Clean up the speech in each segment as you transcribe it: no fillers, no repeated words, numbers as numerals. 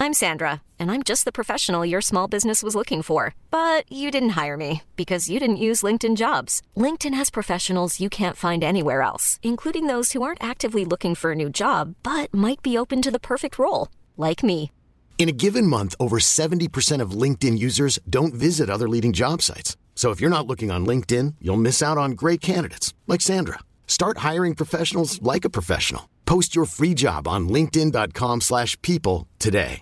I'm Sandra, and I'm just the professional your small business was looking for. But you didn't hire me because you didn't use LinkedIn Jobs. LinkedIn has professionals you can't find anywhere else, including those who aren't actively looking for a new job, but might be open to the perfect role, like me. In a given month, over 70% of LinkedIn users don't visit other leading job sites. So if you're not looking on LinkedIn, you'll miss out on great candidates like Sandra. Start hiring professionals like a professional. Post your free job on linkedin.com/people today.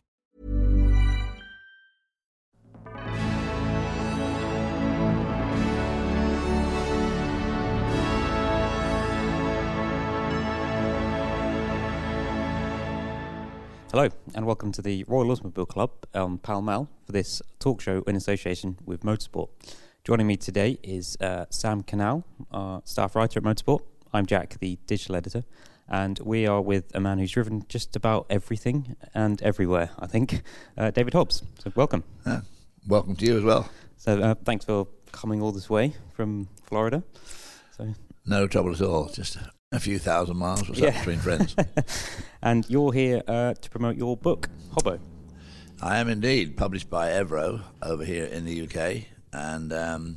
Hello, and welcome to the Royal Automobile Club on Pall Mall for this talk show in association with Motorsport. Joining me today is Sam Canal, our staff writer at Motorsport. I'm Jack, the digital editor, and we are with a man who's driven just about everything and everywhere, I think, David Hobbs. So welcome. Welcome to you as well. So thanks for coming all this way from Florida. No trouble at all, just a few thousand miles or so between friends. And you're here to promote your book, Hobbo. I am indeed, published by Evro over here in the UK. And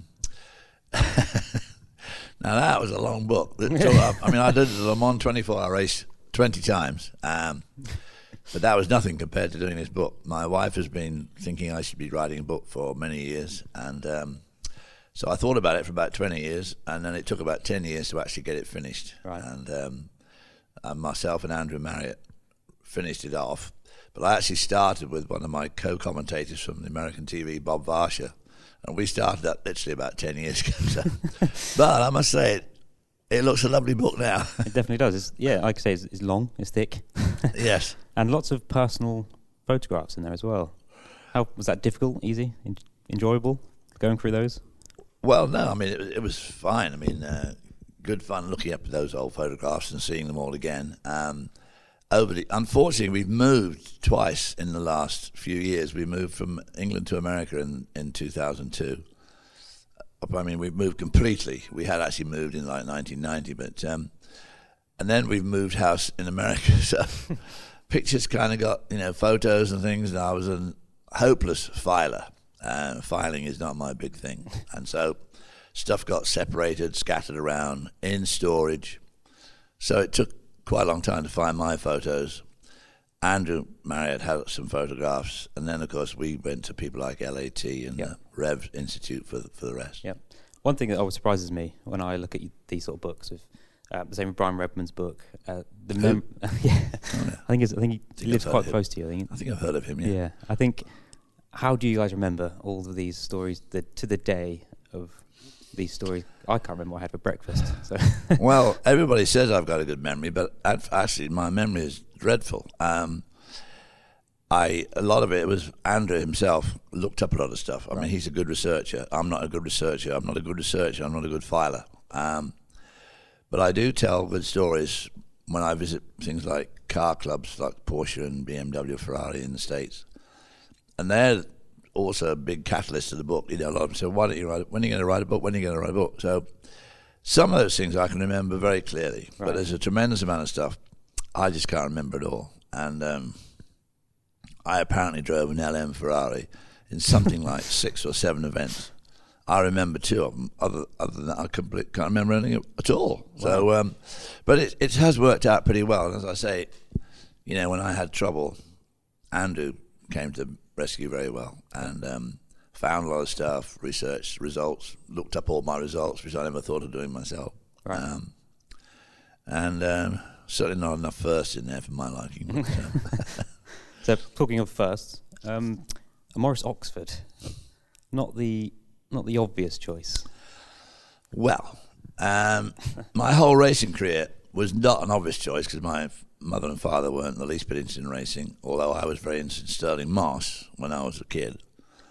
now that was a long book. I mean, I did the Le Mans 24-hour race 20 times, but that was nothing compared to doing this book. My wife has been thinking I should be writing a book for many years, and so I thought about it for about 20 years, and then it took about 10 years to actually get it finished. Right. And myself and Andrew Marriott finished it off, but I actually started with one of my co-commentators from the American TV, Bob Varsha, and we started that literally about 10 years ago. So. But I must say, it looks a lovely book now. It definitely does. Like I say, it's long, it's thick. Yes. And lots of personal photographs in there as well. How was that? Difficult, easy, enjoyable, going through those? Well, no, I mean, it was fine. I mean, good fun looking up those old photographs and seeing them all again. Unfortunately, we've moved twice in the last few years. We moved from England to America in 2002. I mean, we've moved completely. We had actually moved in like 1990, but and then we've moved house in America. So pictures kind of got, photos and things, and I was a hopeless filer. Filing is not my big thing. And so stuff got separated, scattered around, in storage. So it took quite a long time to find my photos. Andrew Marriott had some photographs, and then of course we went to people like LAT and the Rev Institute for the rest. Yeah. One thing that always surprises me when I look at these sort of books, the same with Brian Redman's book, I think he lives quite close to you. I think I've heard of him. Yeah. I think. How do you guys remember all of these stories to the day of these stories? I can't remember what I had for breakfast. So. Well, everybody says I've got a good memory, but actually my memory is dreadful. A lot of it was Andrew himself looked up a lot of stuff. I mean, he's a good researcher. I'm not a good researcher. I'm not a good researcher. I'm not a good filer. But I do tell good stories when I visit things like car clubs like Porsche and BMW, Ferrari in the States. And they're also a big catalyst of the book. A lot of them say, why don't you write it? When are you going to write a book? When are you going to write a book? So some of those things I can remember very clearly. Right. But there's a tremendous amount of stuff I just can't remember at all. And I apparently drove an LM Ferrari in something like 6 or 7 events. I remember 2 of them. Other than that, I can't remember anything at all. Wow. So, but it has worked out pretty well. And as I say, when I had trouble, Andrew came to rescue very well, and found a lot of stuff, researched results, looked up all my results, which I never thought of doing myself. Right. And certainly not enough firsts in there for my liking. So talking of firsts, a Morris Oxford, not the obvious choice. Well, my whole racing career was not an obvious choice because my mother and father weren't the least bit interested in racing, although I was very interested in Sterling Moss when I was a kid.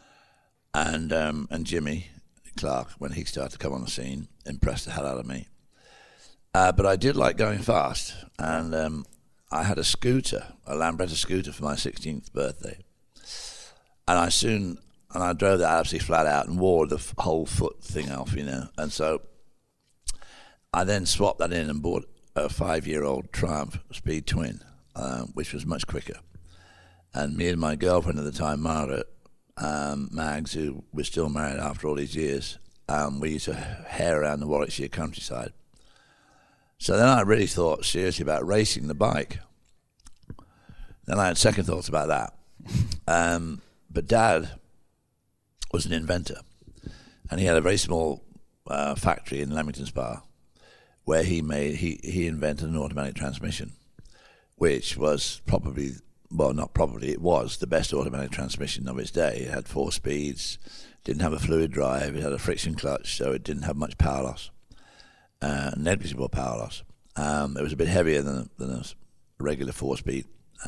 And Jimmy Clark, when he started to come on the scene, impressed the hell out of me. But I did like going fast, and I had a scooter, a Lambretta scooter for my 16th birthday. And I drove that absolutely flat out and wore the whole foot thing off, And so I then swapped that in and bought a 5-year-old Triumph Speed Twin, which was much quicker. And me and my girlfriend at the time, Margaret, Mags, who was still married after all these years, we used to hare around the Warwickshire countryside. So then I really thought seriously about racing the bike. Then I had second thoughts about that. But Dad was an inventor, and he had a very small factory in Leamington Spa where he invented an automatic transmission, which was probably, well, not probably, it was the best automatic transmission of its day. It had 4 speeds, didn't have a fluid drive, it had a friction clutch, so it didn't have much power loss, negligible power loss. It was a bit heavier than a regular 4-speed.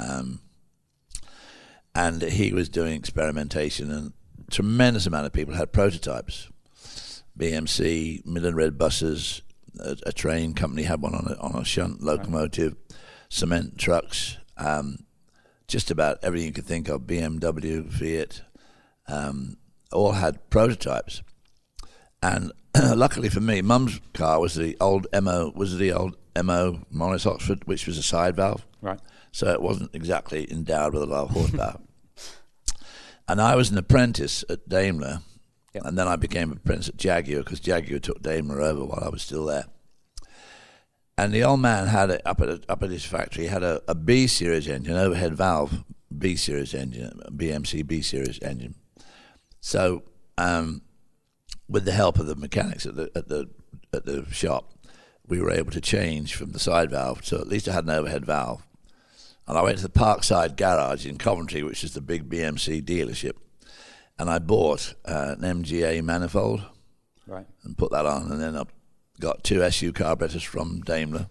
And he was doing experimentation, and a tremendous amount of people had prototypes. BMC, Midland Red buses, a train company had one on a shunt locomotive, cement trucks, just about everything you could think of, BMW, Fiat, all had prototypes. And luckily for me, Mum's car was the old MO Morris Oxford, which was a side valve. Right. So it wasn't exactly endowed with a lot of horsepower. And I was an apprentice at Daimler, and then I became an apprentice at Jaguar, because Jaguar took Daimler over while I was still there. And the old man had it up at his factory, he had a B series engine, overhead valve B series engine, BMC B series engine. So with the help of the mechanics at the shop, we were able to change from the side valve, so at least I had an overhead valve. And I went to the Parkside Garage in Coventry, which is the big BMC dealership, and I bought an MGA manifold, right, and put that on, and then I got 2 SU carburetors from Daimler.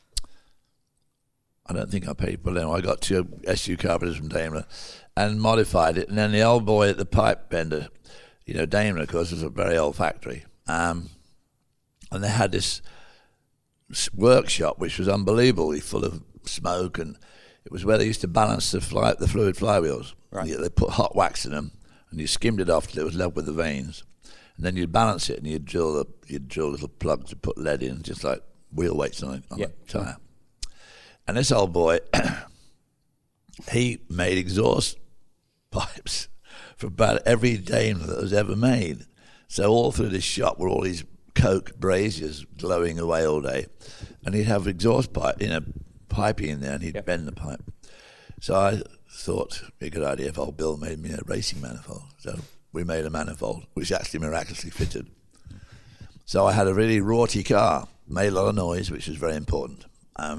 I don't think I paid for them. I got 2 SU carburetors from Daimler and modified it. And then the old boy at the pipe bender, Daimler, of course, was a very old factory. And they had this workshop which was unbelievably full of smoke, and it was where they used to balance the fluid flywheels. Right. They put hot wax in them, and you skimmed it off till it was level with the vanes. And then you'd balance it, and you'd drill little plugs to put lead in, just like wheel weights on a tyre. And this old boy, he made exhaust pipes for about every Daimler that was ever made. So all through this shop were all these coke braziers glowing away all day, and he'd have exhaust piping in there, and he'd bend the pipe. So I thought it'd be a good idea if old Bill made me a racing manifold. So we made a manifold, which actually miraculously fitted. So I had a really rorty car, made a lot of noise, which was very important. I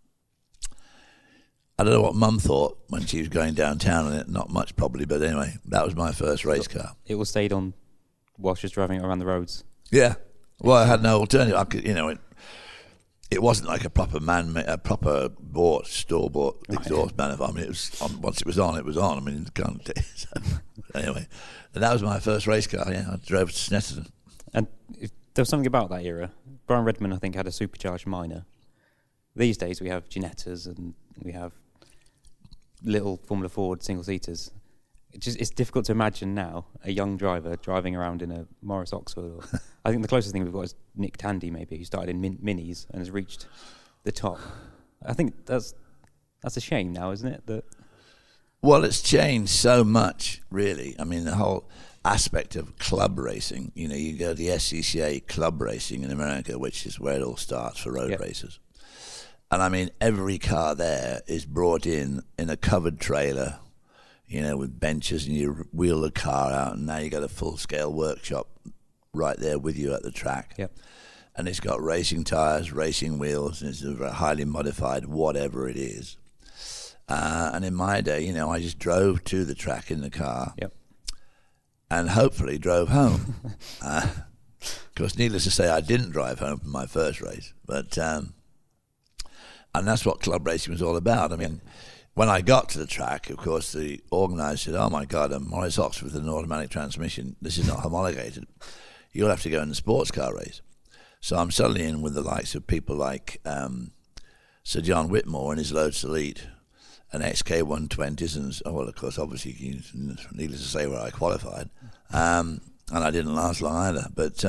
don't know what Mum thought when she was going downtown in it, not much probably, but anyway, that was my first race car. It all stayed on while she was driving around the roads? Yeah. Well, I had no alternative. I could, it wasn't like a proper store-bought exhaust manifold. I mean, it was once it was on, it was on. I mean, you can't. So, anyway, and that was my first race car. Yeah, I drove to Snetterton. And there was something about that era. Brian Redman, I think, had a supercharged Minor. These days, we have Ginettas and we have little Formula Ford single-seaters. It's difficult to imagine now a young driver driving around in a Morris Oxford. I think the closest thing we've got is Nick Tandy, maybe, who started in minis and has reached the top. I think that's a shame now, isn't it? Well, it's changed so much, really. I mean, the whole aspect of club racing. You go to the SCCA club racing in America, which is where it all starts for road racers. And I mean, every car there is brought in a covered trailer, with benches, and you wheel the car out, and now you got a full-scale workshop right there with you at the track. Yep. And it's got racing tires, racing wheels, and it's a highly modified whatever it is. And in my day, I just drove to the track in the car, and hopefully drove home. Of course, needless to say, I didn't drive home from my first race, but and that's what club racing was all about. I mean, when I got to the track, of course, the organiser said, "Oh my God, a Morris Oxford with an automatic transmission. This is not homologated. You'll have to go in the sports car race." So I'm suddenly in with the likes of people like Sir John Whitmore and his Lotus Elite, and XK120s, and of course, obviously, needless to say, where I qualified, and I didn't last long either. But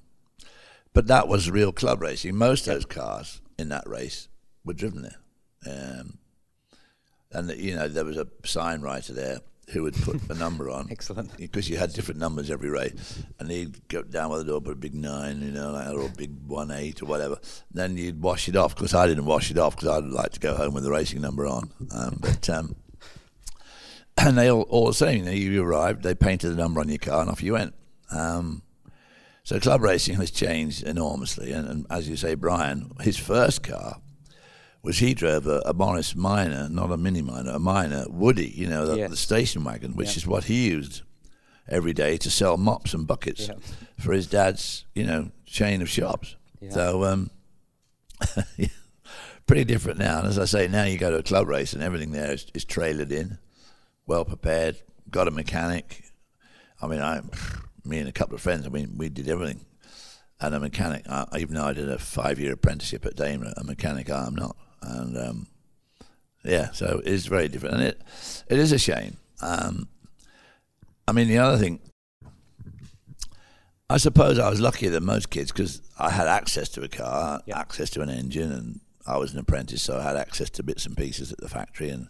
that was real club racing. Most of those cars in that race were driven there. And there was a sign writer there who would put a number on. Excellent. Because you had different numbers every race. And he'd go down by the door, put a big 9, or a big 1-8 or whatever. Then you'd wash it off. Of course, I didn't wash it off because I'd like to go home with the racing number on. And they all the same. You arrived, they painted the number on your car, and off you went. So club racing has changed enormously. And as you say, Brian, his first car was he drove a Morris Minor, not a Mini Minor, a Minor, Woody, the station wagon, which is what he used every day to sell mops and buckets for his dad's, chain of shops. Yeah. So, pretty different now. And as I say, now you go to a club race and everything there is trailered in, well prepared, got a mechanic. I mean, me and a couple of friends, we did everything. And a mechanic, even though I did a 5-year apprenticeship at Daimler, a mechanic I'm not. And so it is very different, and it is a shame. The other thing, I suppose I was luckier than most kids because I had access to a car, access to an engine, and I was an apprentice, so I had access to bits and pieces at the factory, and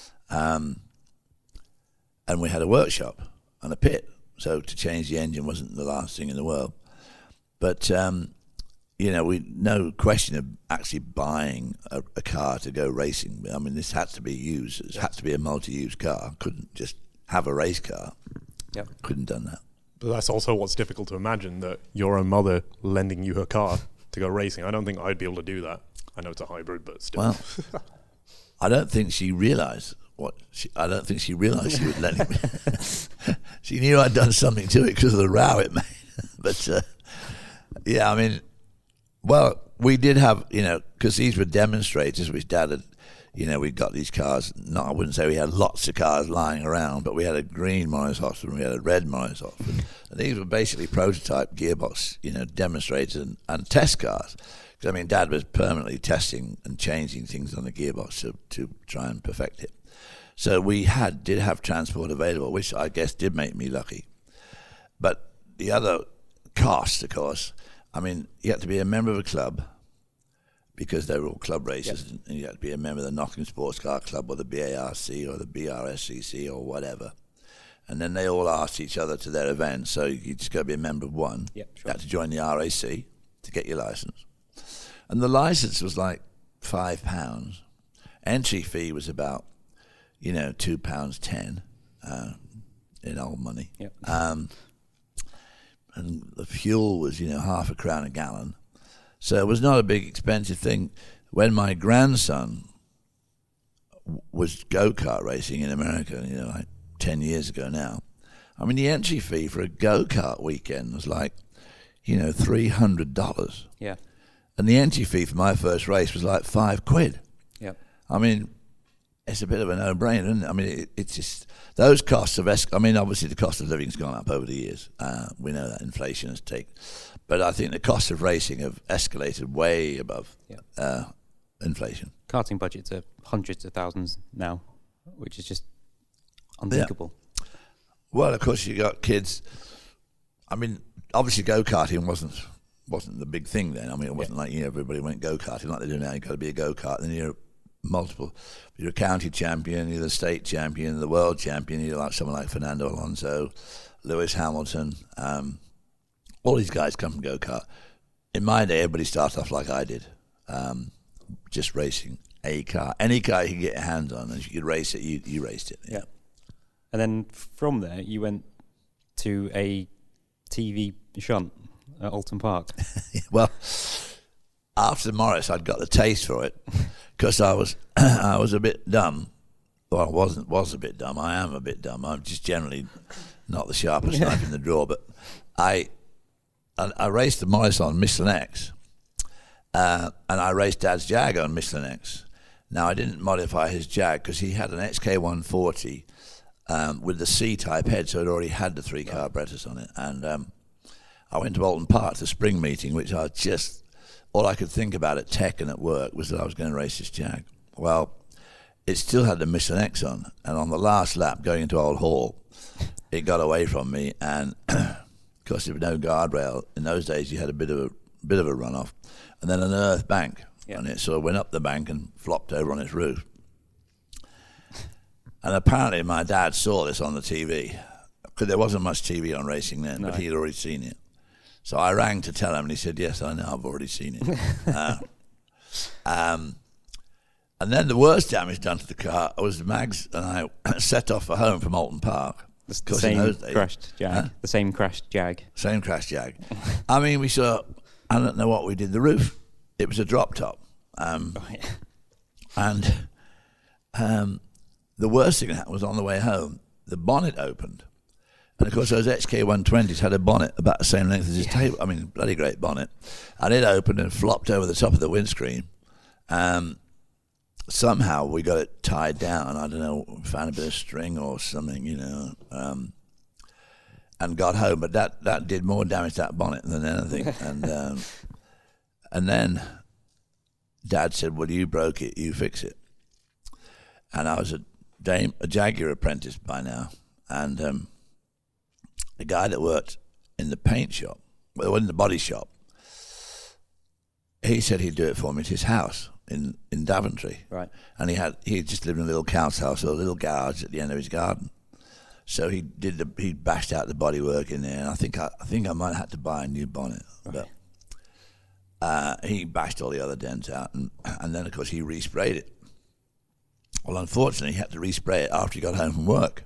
we had a workshop and a pit, so to change the engine wasn't the last thing in the world. But no question of actually buying a car to go racing. I mean, this had to be used. It had to be a multi-use car. Couldn't just have a race car. Yep. Couldn't done that. But that's also what's difficult to imagine, that your own mother lending you her car to go racing. I don't think I'd be able to do that. I know it's a hybrid, but still. Well, I don't think she realised I don't think she realised she was lending me. She knew I'd done something to it because of the row it made. But well, we did have, because these were demonstrators, which Dad had, we got these cars. No, I wouldn't say we had lots of cars lying around, but we had a green Morris Hoffman and we had a red Morris Hoffman. And these were basically prototype gearbox, demonstrators and test cars. Because, Dad was permanently testing and changing things on the gearbox to try and perfect it. So we did have transport available, which I guess did make me lucky. But the other cost, of course, you had to be a member of a club because they were all club races, and you had to be a member of the Knocking Sports Car Club or the BARC or the BRSCC or whatever. And then they all asked each other to their events, so you just got to be a member of one. Yep, sure. You had to join the RAC to get your license. And the license was like £5. Entry fee was about, £2.10 in old money. Yep. And the fuel was, £0.50 a gallon. So it was not a big expensive thing. When my grandson was go-kart racing in America, like 10 years ago now, the entry fee for a go-kart weekend was like, $300. Yeah. And the entry fee for my first race was like £5. Yep. It's a bit of a no-brainer, isn't it? It's just those costs of obviously the cost of living's gone up over the years. We know that inflation has taken, but I think the cost of racing have escalated way above inflation. Karting budgets are hundreds of thousands now, which is just unthinkable. Yeah. Well, of course, you got kids. Obviously, go-karting wasn't the big thing then. It wasn't like everybody went go-karting like they do now. You've got to be a go-kart, then you're multiple. You're a county champion, you're the state champion, the world champion. You're like someone like Fernando Alonso, Lewis Hamilton. All these guys come from go-kart. In my day, everybody started off like I did, just racing a car. Any car you could get your hands on, and if you could race it, you raced it. Yeah. And then from there, you went to a TV shunt at Alton Park. Well, after Morris, I'd got the taste for it because I was a bit dumb. Well, I was a bit dumb. I am a bit dumb. I'm just generally not the sharpest knife in the drawer. But I raced the Morris on Michelin X, and I raced Dad's Jag on Michelin X. Now, I didn't modify his Jag because he had an XK140 with the C-type head, so it already had the 3 carburetors on it. And I went to Alton Park to spring meeting, which all I could think about at tech and at work was that I was going to race this Jag. Well, it still had the Michelin X on, and on the last lap going into Old Hall, it got away from me, and because there was no guardrail, in those days you had a bit of a runoff, and then an earth bank, and it sort of went up the bank and flopped over on its roof. And apparently my dad saw this on the TV, because there wasn't much TV on racing then, but he'd already seen it. So I rang to tell him, and he said, yes, I know, I've already seen it. And then the worst damage done to the car was Mags and I set off for home from Alton Park. The same crashed Jag. Huh? The same crashed Jag. Same crashed Jag. I mean, we saw, I don't know what we did. The roof, it was a drop top. And the worst thing that happened was on the way home, the bonnet opened. And of course, those XK120s had a bonnet about the same length as his table. I mean, bloody great bonnet. And it opened and flopped over the top of the windscreen. Somehow we got it tied down. I don't know, found a bit of string or something, and got home. But that did more damage to that bonnet than anything. And then Dad said, well, you broke it, you fix it. And I was a Jaguar apprentice by now. And the guy that worked in the paint shop, well, in the body shop, he said he'd do it for me at his house in Daventry. Right. And he just lived in a little count's house, or a little garage at the end of his garden. So he bashed out the bodywork in there, and I think I might have had to buy a new bonnet. Right. But he bashed all the other dents out, and then of course he resprayed it. Well, unfortunately, he had to respray it after he got home from work,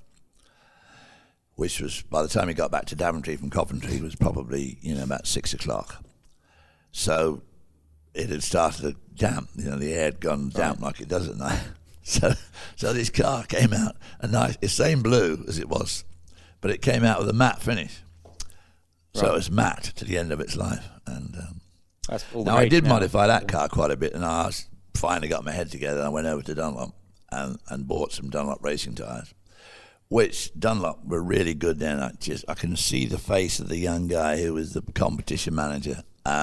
which was, by the time he got back to Daventry from Coventry, it was probably about 6 o'clock. So it had started to damp, the air had gone damp like it does at night. So this car came out a nice, it's same blue as it was, but it came out with a matte finish. So it was matte to the end of its life. And now I did modify that car quite a bit, and I finally got my head together. I went over to Dunlop and bought some Dunlop racing tyres, which Dunlop were really good then. I can see the face of the young guy who was the competition manager.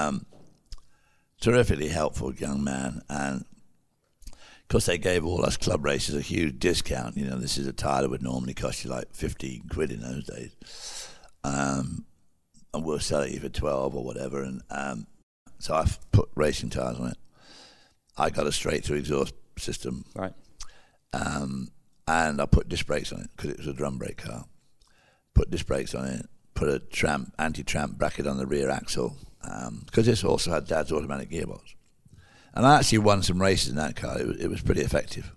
Terrifically helpful young man, and of course they gave all us club racers a huge discount. This is a tyre that would normally cost you like 50 quid in those days, and we'll sell it you for 12 or whatever. And so I put racing tyres on it. I got a straight through exhaust system, right, and I put disc brakes on it because it was a drum brake car. Put disc brakes on it. Put a anti-tramp bracket on the rear axle. Because this also had Dad's automatic gearbox. And I actually won some races in that car. It was pretty effective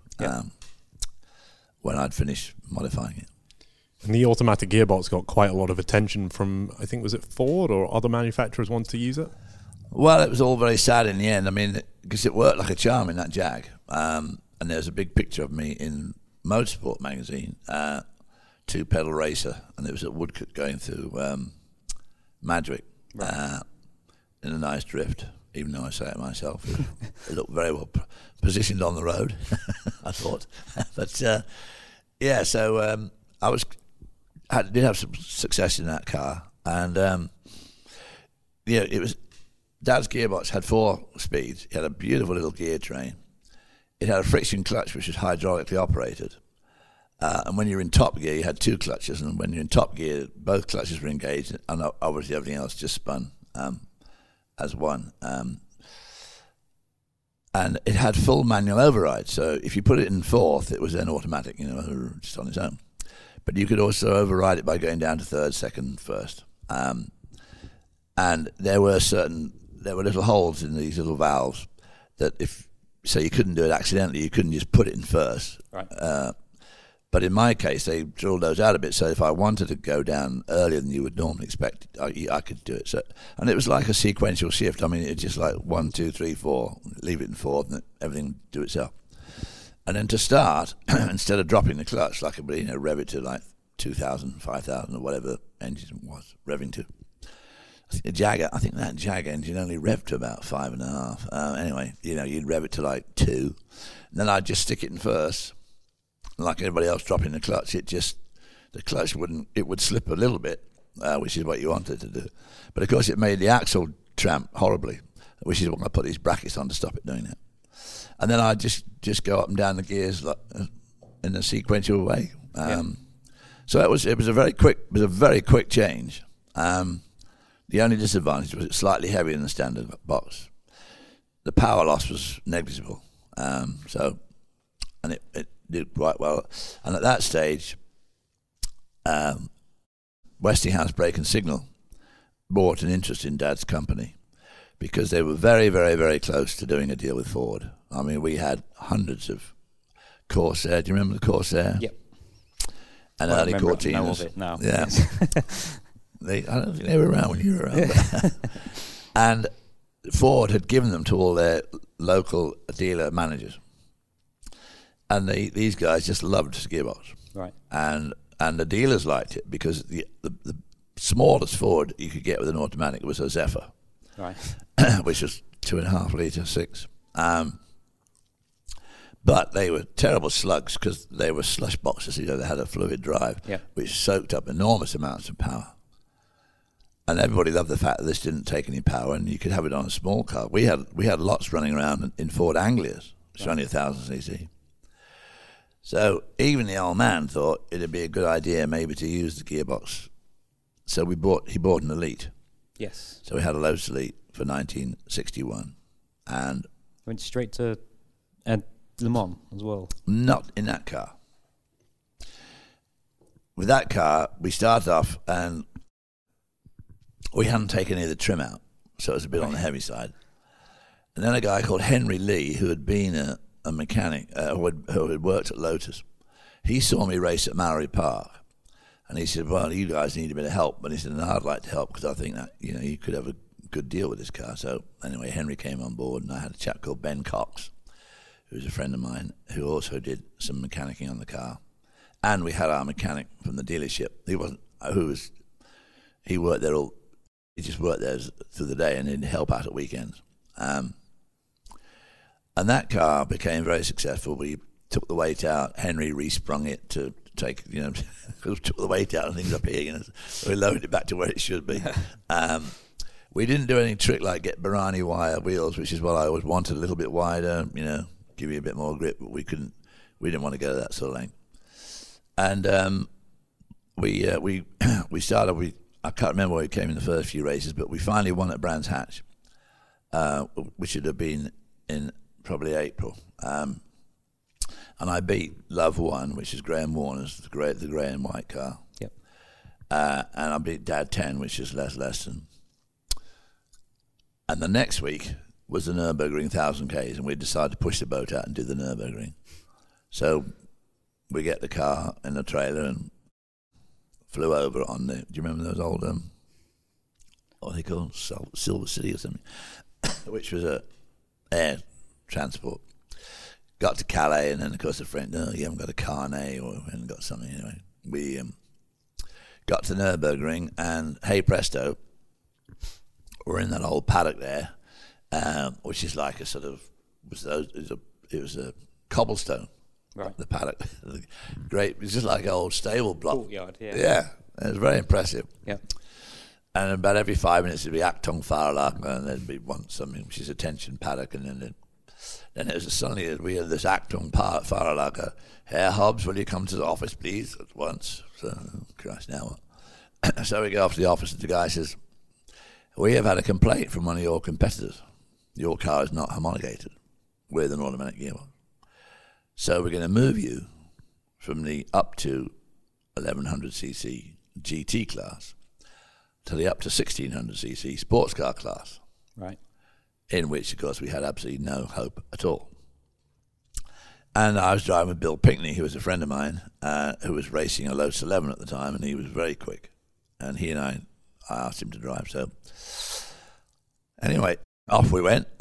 when I'd finished modifying it. And the automatic gearbox got quite a lot of attention from, I think, was it Ford or other manufacturers wanted to use it? Well, it was all very sad in the end. I mean, because it worked like a charm in that Jag. And there's a big picture of me in Motorsport magazine, two-pedal racer, and it was at Woodcote going through Madwick. Right. In a nice drift, even though I say it myself. It looked very well positioned on the road, I thought. But, so I did have some success in that car. And, it was, Dad's gearbox had 4 speeds. It had a beautiful little gear train. It had a friction clutch, which was hydraulically operated. And when you're in top gear, you had 2 clutches. And when you're in top gear, both clutches were engaged. And obviously everything else just spun as one. And it had full manual override. So if you put it in 4th, it was then automatic, just on its own. But you could also override it by going down to 3rd, 2nd, 1st. And there were little holes in these little valves that so you couldn't do it accidentally. You couldn't just put it in 1st. Right. But in my case, they drilled those out a bit, so if I wanted to go down earlier than you would normally expect, I could do it. So, and it was like a sequential shift. I mean, it's just like 1, 2, 3, 4, leave it in 4th, and everything would do itself. And then to start, instead of dropping the clutch, like rev it to like 2,000, 5,000, or whatever the engine was revving to. I think that Jag engine only revved to about 5.5. Anyway, you'd rev it to like 2, and then I'd just stick it in 1st. Like everybody else dropping the clutch, the clutch would slip a little bit, which is what you wanted to do. But of course it made the axle tramp horribly, which is why I put these brackets on to stop it doing that. And then I just go up and down the gears in a sequential way. So it was a very quick change. The only disadvantage was it's slightly heavier than the standard box. The power loss was negligible. And it did quite well. And at that stage, Westinghouse Brake and Signal bought an interest in Dad's company because they were very, very, very close to doing a deal with Ford. I mean, we had hundreds of Corsair. Do you remember the Corsair? Yep. And early Cortinas. I know of it now. Yeah. I don't think they were around when you were around. And Ford had given them to all their local dealer managers. And these guys just loved gearbox. Right. And the dealers liked it because the smallest Ford you could get with an automatic was a Zephyr. Right. Which was 2.5 litre, 6. But they were terrible slugs because they were slush boxes. You know, they had a fluid drive, which soaked up enormous amounts of power. And everybody loved the fact that this didn't take any power, and you could have it on a small car. We had lots running around in Ford Anglias, which are only 1,000 cc. So even the old man thought it'd be a good idea maybe to use the gearbox. So he bought an Elite. Yes. So we had a Lotus Elite for 1961, and went straight to Le Mans as well. Not in that car. With that car, we started off and we hadn't taken any of the trim out, so it was a bit on the heavy side. And then a guy called Henry Lee, who had been a mechanic, who had worked at Lotus, he saw me race at Mallory Park, and he said, "Well, you guys need a bit of help." But he said, "No, I'd like to help because I think that you could have a good deal with this car." So anyway, Henry came on board, and I had a chap called Ben Cox, who was a friend of mine, who also did some mechanicking on the car, and we had our mechanic from the dealership. He worked there all. He just worked there through the day and didn't help out at weekends. And that car became very successful. We took the weight out. Henry resprung it to take, took the weight out and things up here. So we loaded it back to where it should be. We didn't do any trick like get Barani wire wheels, which is what I always wanted, a little bit wider, give you a bit more grip. But we couldn't. We didn't want to go to that sort of length. And we started. I can't remember where we came in the first few races, but we finally won at Brands Hatch, which would have been in probably April. And I beat Love One, which is Graham Warner's, the grey and white car. Yep. And I beat Dad 10, which is Les Leston. And the next week was the Nürburgring 1,000 Ks, and we decided to push the boat out and do the Nürburgring. So we get the car in the trailer and flew over on the. Do you remember those old what are they called, Silver City or something, which was a air transport. Got to Calais, and then of course the French, no, you haven't got a carnet, or we haven't got something. Anyway, we got to Nürburgring, and hey presto, we're in that old paddock there, which is like a sort of it was a cobblestone. Right. The paddock, great. It was just like an old stable block. Courtyard, yeah. Yeah, it was very impressive. Yeah. And about every 5 minutes there'd be Acton Faralaga, and there'd be something which is a tension paddock, and then it was suddenly we had this Acton Faralaga. Herr Hobbs, will you come to the office, please, at once? So, Christ, now what? So we go off to the office, and the guy says, "We have had a complaint from one of your competitors. Your car is not homologated with an automatic gearbox. So we're going to move you from the up to 1100cc GT class to the up to 1600cc sports car class." Right. In which, of course, we had absolutely no hope at all. And I was driving with Bill Pinkney, who was a friend of mine, who was racing a Lotus 11 at the time, and he was very quick. And he and I asked him to drive. So anyway, off we went.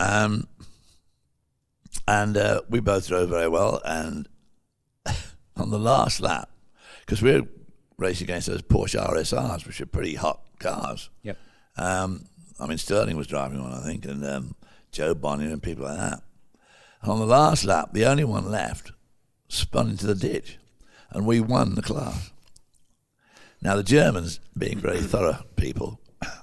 And we both drove very well. And on the last lap, because we were racing against those Porsche RSRs, which are pretty hot cars. Yep. Sterling was driving one, I think, and Joe Bonnier and people like that. And on the last lap, the only one left spun into the ditch, and we won the class. Now, the Germans, being very thorough people,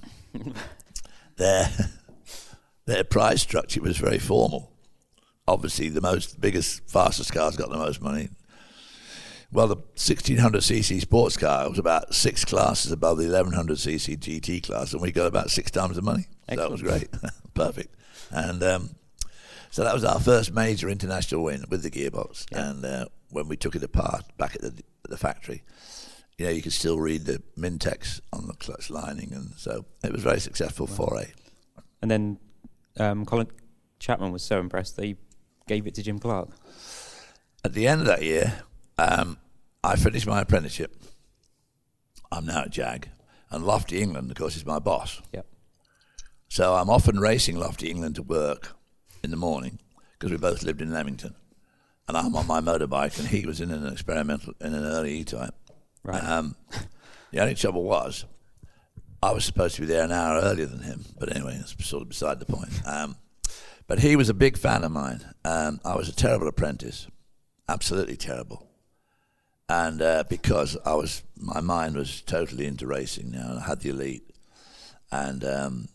their prize structure was very formal. Obviously, the biggest, fastest cars got the most money. Well, the 1600cc sports car was about 6 classes above the 1100cc GT class, and we got about 6 times the money. So that was great. Perfect. And so that was our first major international win with the gearbox. Yeah. And when we took it apart back at the factory, you could still read the Mintex on the clutch lining, and so it was a very successful foray. And then Colin Chapman was so impressed they gave it to Jim Clark. At the end of that year, I finished my apprenticeship. I'm now at Jag, and Lofty England, of course, is my boss. Yep. So I'm often racing Lofty England to work in the morning because we both lived in Leamington, and I'm on my motorbike, and he was in an early E-Type. Right. The only trouble was, I was supposed to be there an hour earlier than him, but anyway, it's sort of beside the point. But he was a big fan of mine. I was a terrible apprentice, absolutely terrible, and because my mind was totally into racing now, and I had the elite, and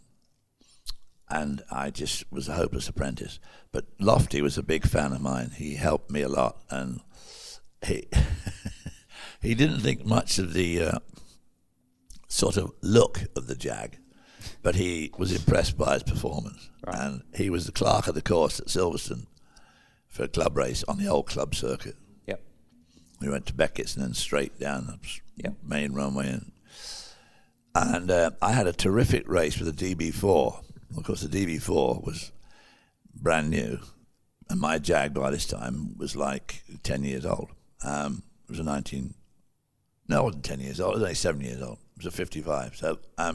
I just was a hopeless apprentice. But Lofty was a big fan of mine. He helped me a lot, and he he didn't think much of the sort of look of the Jag, but he was impressed by his performance. Right. And he was the clerk of the course at Silverstone for a club race on the old club circuit. Yep. We went to Beckett's and then straight down the main runway. And I had a terrific race with a DB4. Of course, the DB4 was brand new, and my Jag by this time was like 10 years old. It was a 19... No, it wasn't 10 years old. It was only 7 years old. It was a 55. So,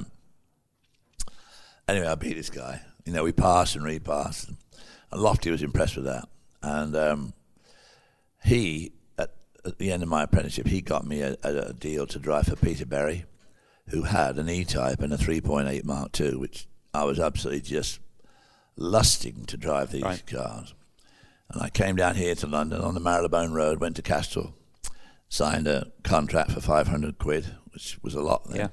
anyway, I beat this guy. We passed and repassed. And Lofty was impressed with that. And he, at the end of my apprenticeship, he got me a deal to drive for Peter Berry, who had an E-Type and a 3.8 Mark II, which I was absolutely just lusting to drive these cars. And I came down here to London on the Marylebone Road, went to Castrol, signed a contract for 500 quid, which was a lot then,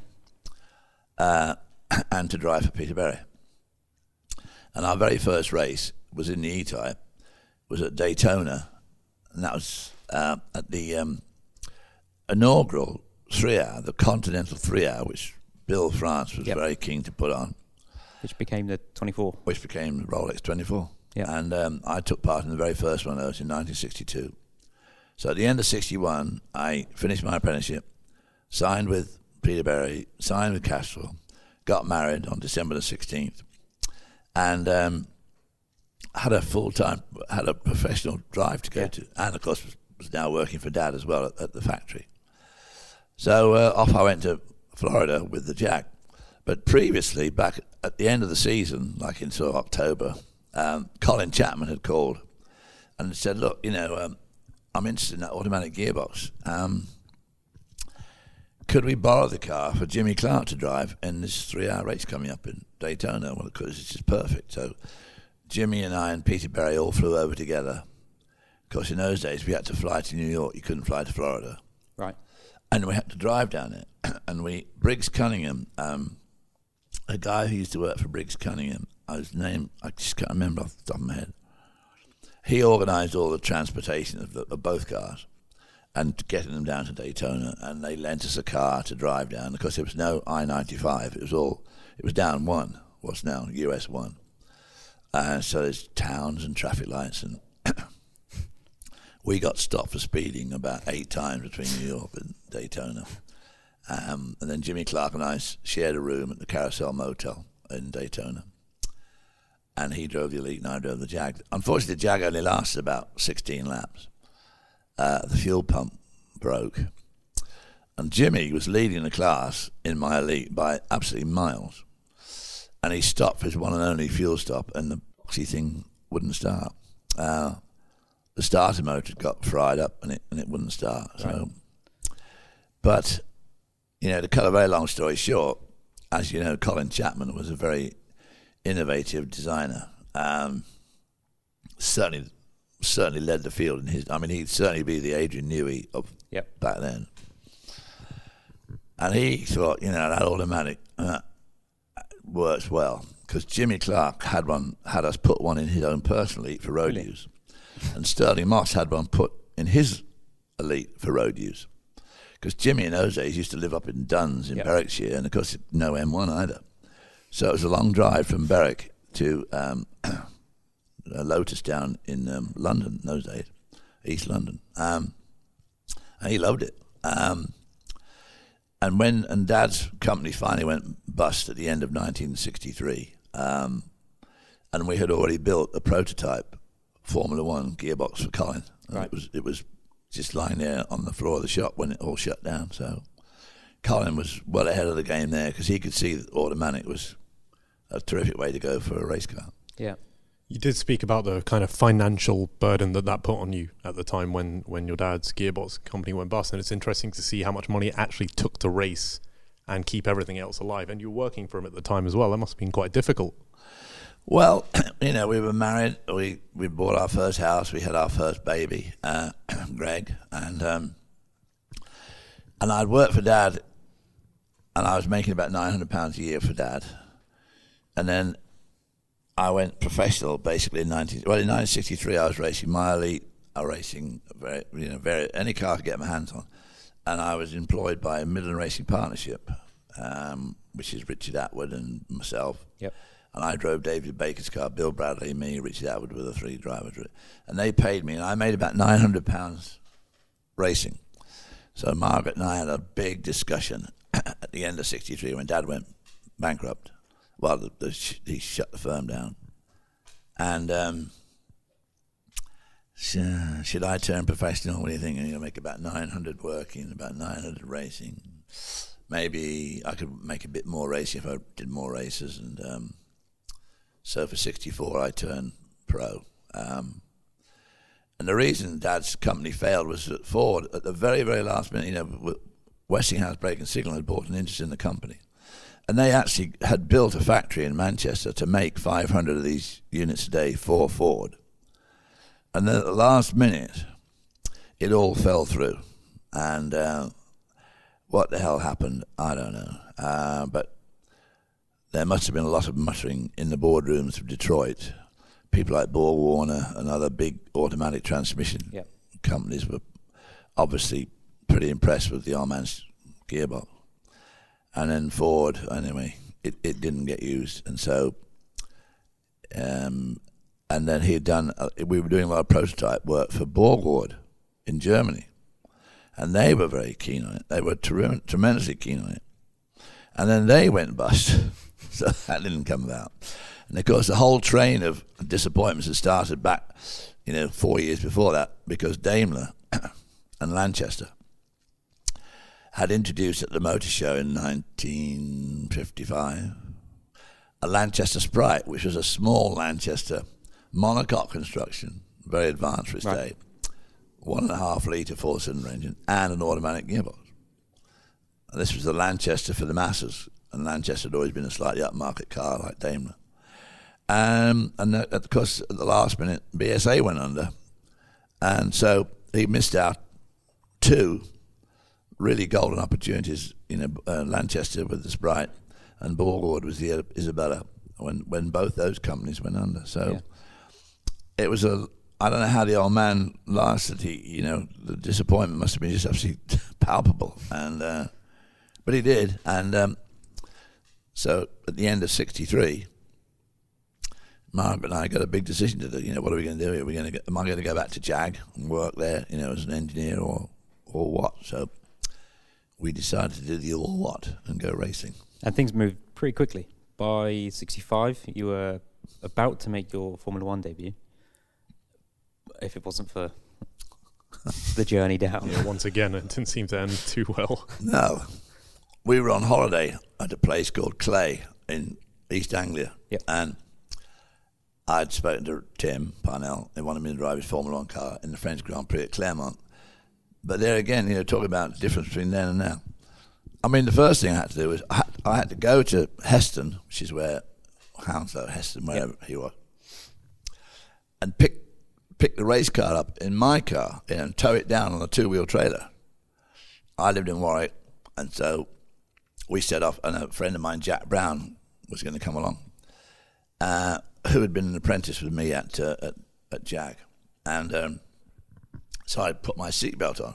and to drive for Peter Berry. And our very first race was in the E-Type, was at Daytona, and that was at the inaugural 3-hour, the Continental 3-hour, which Bill France was very keen to put on. Which became the 24. Which became the Rolex 24. Yeah. And I took part in the very first one of those in 1962. So at the end of 61, I finished my apprenticeship, signed with Peter Berry, signed with Castrol, got married on December the 16th, and had a professional drive to go to, and of course was now working for Dad as well at the factory. So off I went to Florida with the Jag. But previously, back at the end of the season, like in sort of October, Colin Chapman had called and said, look, I'm interested in that automatic gearbox. Could we borrow the car for Jimmy Clark to drive in this 3-hour race coming up in Daytona? Well, of course, it's just perfect. So Jimmy and I and Peter Berry all flew over together. Of course, in those days, we had to fly to New York. You couldn't fly to Florida. Right. And we had to drive down it. And Briggs Cunningham, a guy who used to work for Briggs Cunningham, his name, I just can't remember off the top of my head. He organised all the transportation of both cars and getting them down to Daytona, and they lent us a car to drive down. Of course, there was no I-95. It was down one, what's now US 1. So there's towns and traffic lights, and we got stopped for speeding about 8 times between New York and Daytona. And then Jimmy Clark and I shared a room at the Carousel Motel in Daytona. And he drove the Elite and I drove the Jag. Unfortunately, the Jag only lasted about 16 laps. The fuel pump broke. And Jimmy was leading the class in my Elite by absolutely miles. And he stopped for his one and only fuel stop, and the boxy thing wouldn't start. The starter motor got fried up, and it wouldn't start. Right. So, but to cut a very long story short, as you know, Colin Chapman was a very innovative designer. Certainly led the field in his. I mean, he'd certainly be the Adrian Newey of back then. And he thought, that automatic works well, because Jimmy Clark had us put one in his own personal Elite for road use, and Sterling Moss had one put in his Elite for road use. Because Jimmy in those days used to live up in Duns in Berwickshire, and of course no M1 either. So it was a long drive from Berwick to Lotus down in London in those days, East London. He loved it. And Dad's company finally went bust at the end of 1963, and we had already built a prototype Formula One gearbox for Colin. Right. It was just lying there on the floor of the shop when it all shut down. So Colin was well ahead of the game there because he could see that automatic was a terrific way to go for a race car. Yeah. You did speak about the kind of financial burden that put on you at the time when your dad's gearbox company went bust, and it's interesting to see how much money it actually took to race and keep everything else alive. And you were working for him at the time as well. That must have been quite difficult. Well, we were married. We bought our first house. We had our first baby, Greg, and I'd worked for Dad, and I was making about £900 a year for Dad, and then I went professional basically in 1963. I was racing my elite. I was racing any car I could get my hands on, and I was employed by a Midland Racing Partnership, which is Richard Atwood and myself. Yep. And I drove David Baker's car, Bill Bradley, me, Richard Atwood were the three drivers. And they paid me, and I made about £900 racing. So Margaret and I had a big discussion at the end of 63 when Dad went bankrupt. Well, he shut the firm down. And should I turn professional? What do you think? You'll make about 900 working, about 900 racing. Maybe I could make a bit more racing if I did more races. And so for 64, I turned pro. And the reason Dad's company failed was that Ford, at the very, very last minute, Westinghouse Brake and Signal had bought an interest in the company. And they actually had built a factory in Manchester to make 500 of these units a day for Ford. And then at the last minute, it all fell through. And what the hell happened, I don't know. But there must have been a lot of muttering in the boardrooms of Detroit. People like Borg Warner and other big automatic transmission companies were obviously pretty impressed with the old man's gearbox. And then Ford, anyway, it didn't get used. And so, and then he had done, we were doing a lot of prototype work for Borgward in Germany. And they were very keen on it. They were tremendously keen on it. And then they went bust. So that didn't come about. And of course, the whole train of disappointments had started back, 4 years before that, because Daimler and Lanchester had introduced at the motor show in 1955 a Lanchester Sprite, which was a small Lanchester monocoque construction, very advanced for its day, 1.5 litre 4-cylinder engine, and an automatic gearbox. And this was the Lanchester for the masses, and Lanchester had always been a slightly upmarket car like Daimler. And of course, at the last minute, BSA went under, and so he missed out 2 really golden opportunities, Lanchester with the Sprite and Borgward was the Isabella when both those companies went under. So it was I don't know how the old man lasted. The disappointment must have been just absolutely palpable, and but he did. And so at the end of 63, Margaret and I got a big decision to do. What are we going to do? Am I going to go back to JAG and work there, as an engineer or what? So we decided to do the all what and go racing. And things moved pretty quickly. By 65, you were about to make your Formula One debut. If it wasn't for the journey down. Yeah, once again, it didn't seem to end too well. No. We were on holiday at a place called Clay in East Anglia. Yep. And I'd spoken to Tim Parnell. They wanted me to drive his Formula One car in the French Grand Prix at Clermont. But there again, talking about the difference between then and now. I mean, the first thing I had to do was I had to go to Heston, which is where Hounslow, Heston, wherever he was, and pick the race car up in my car and tow it down on a 2-wheel trailer. I lived in Warwick, and so we set off, and a friend of mine, Jack Brown, was going to come along, who had been an apprentice with me at JAG. And so I put my seatbelt on,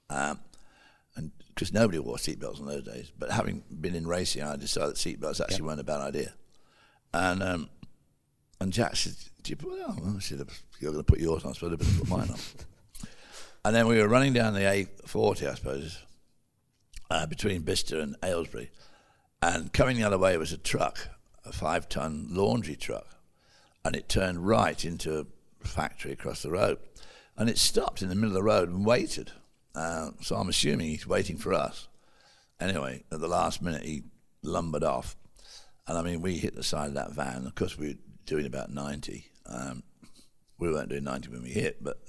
and because nobody wore seatbelts in those days. But having been in racing, I decided that seatbelts actually weren't a bad idea. And Jack said, "Do you put it on?" I said, "You're going to put yours on, so I better put mine on." And then we were running down the A40, I suppose, between Bicester and Aylesbury. And coming the other way was a truck, a 5-ton laundry truck. And it turned right into a factory across the road. And it stopped in the middle of the road and waited. So I'm assuming he's waiting for us. Anyway, at the last minute, he lumbered off. And I mean, we hit the side of that van. Of course, we were doing about 90. We weren't doing 90 when we hit, but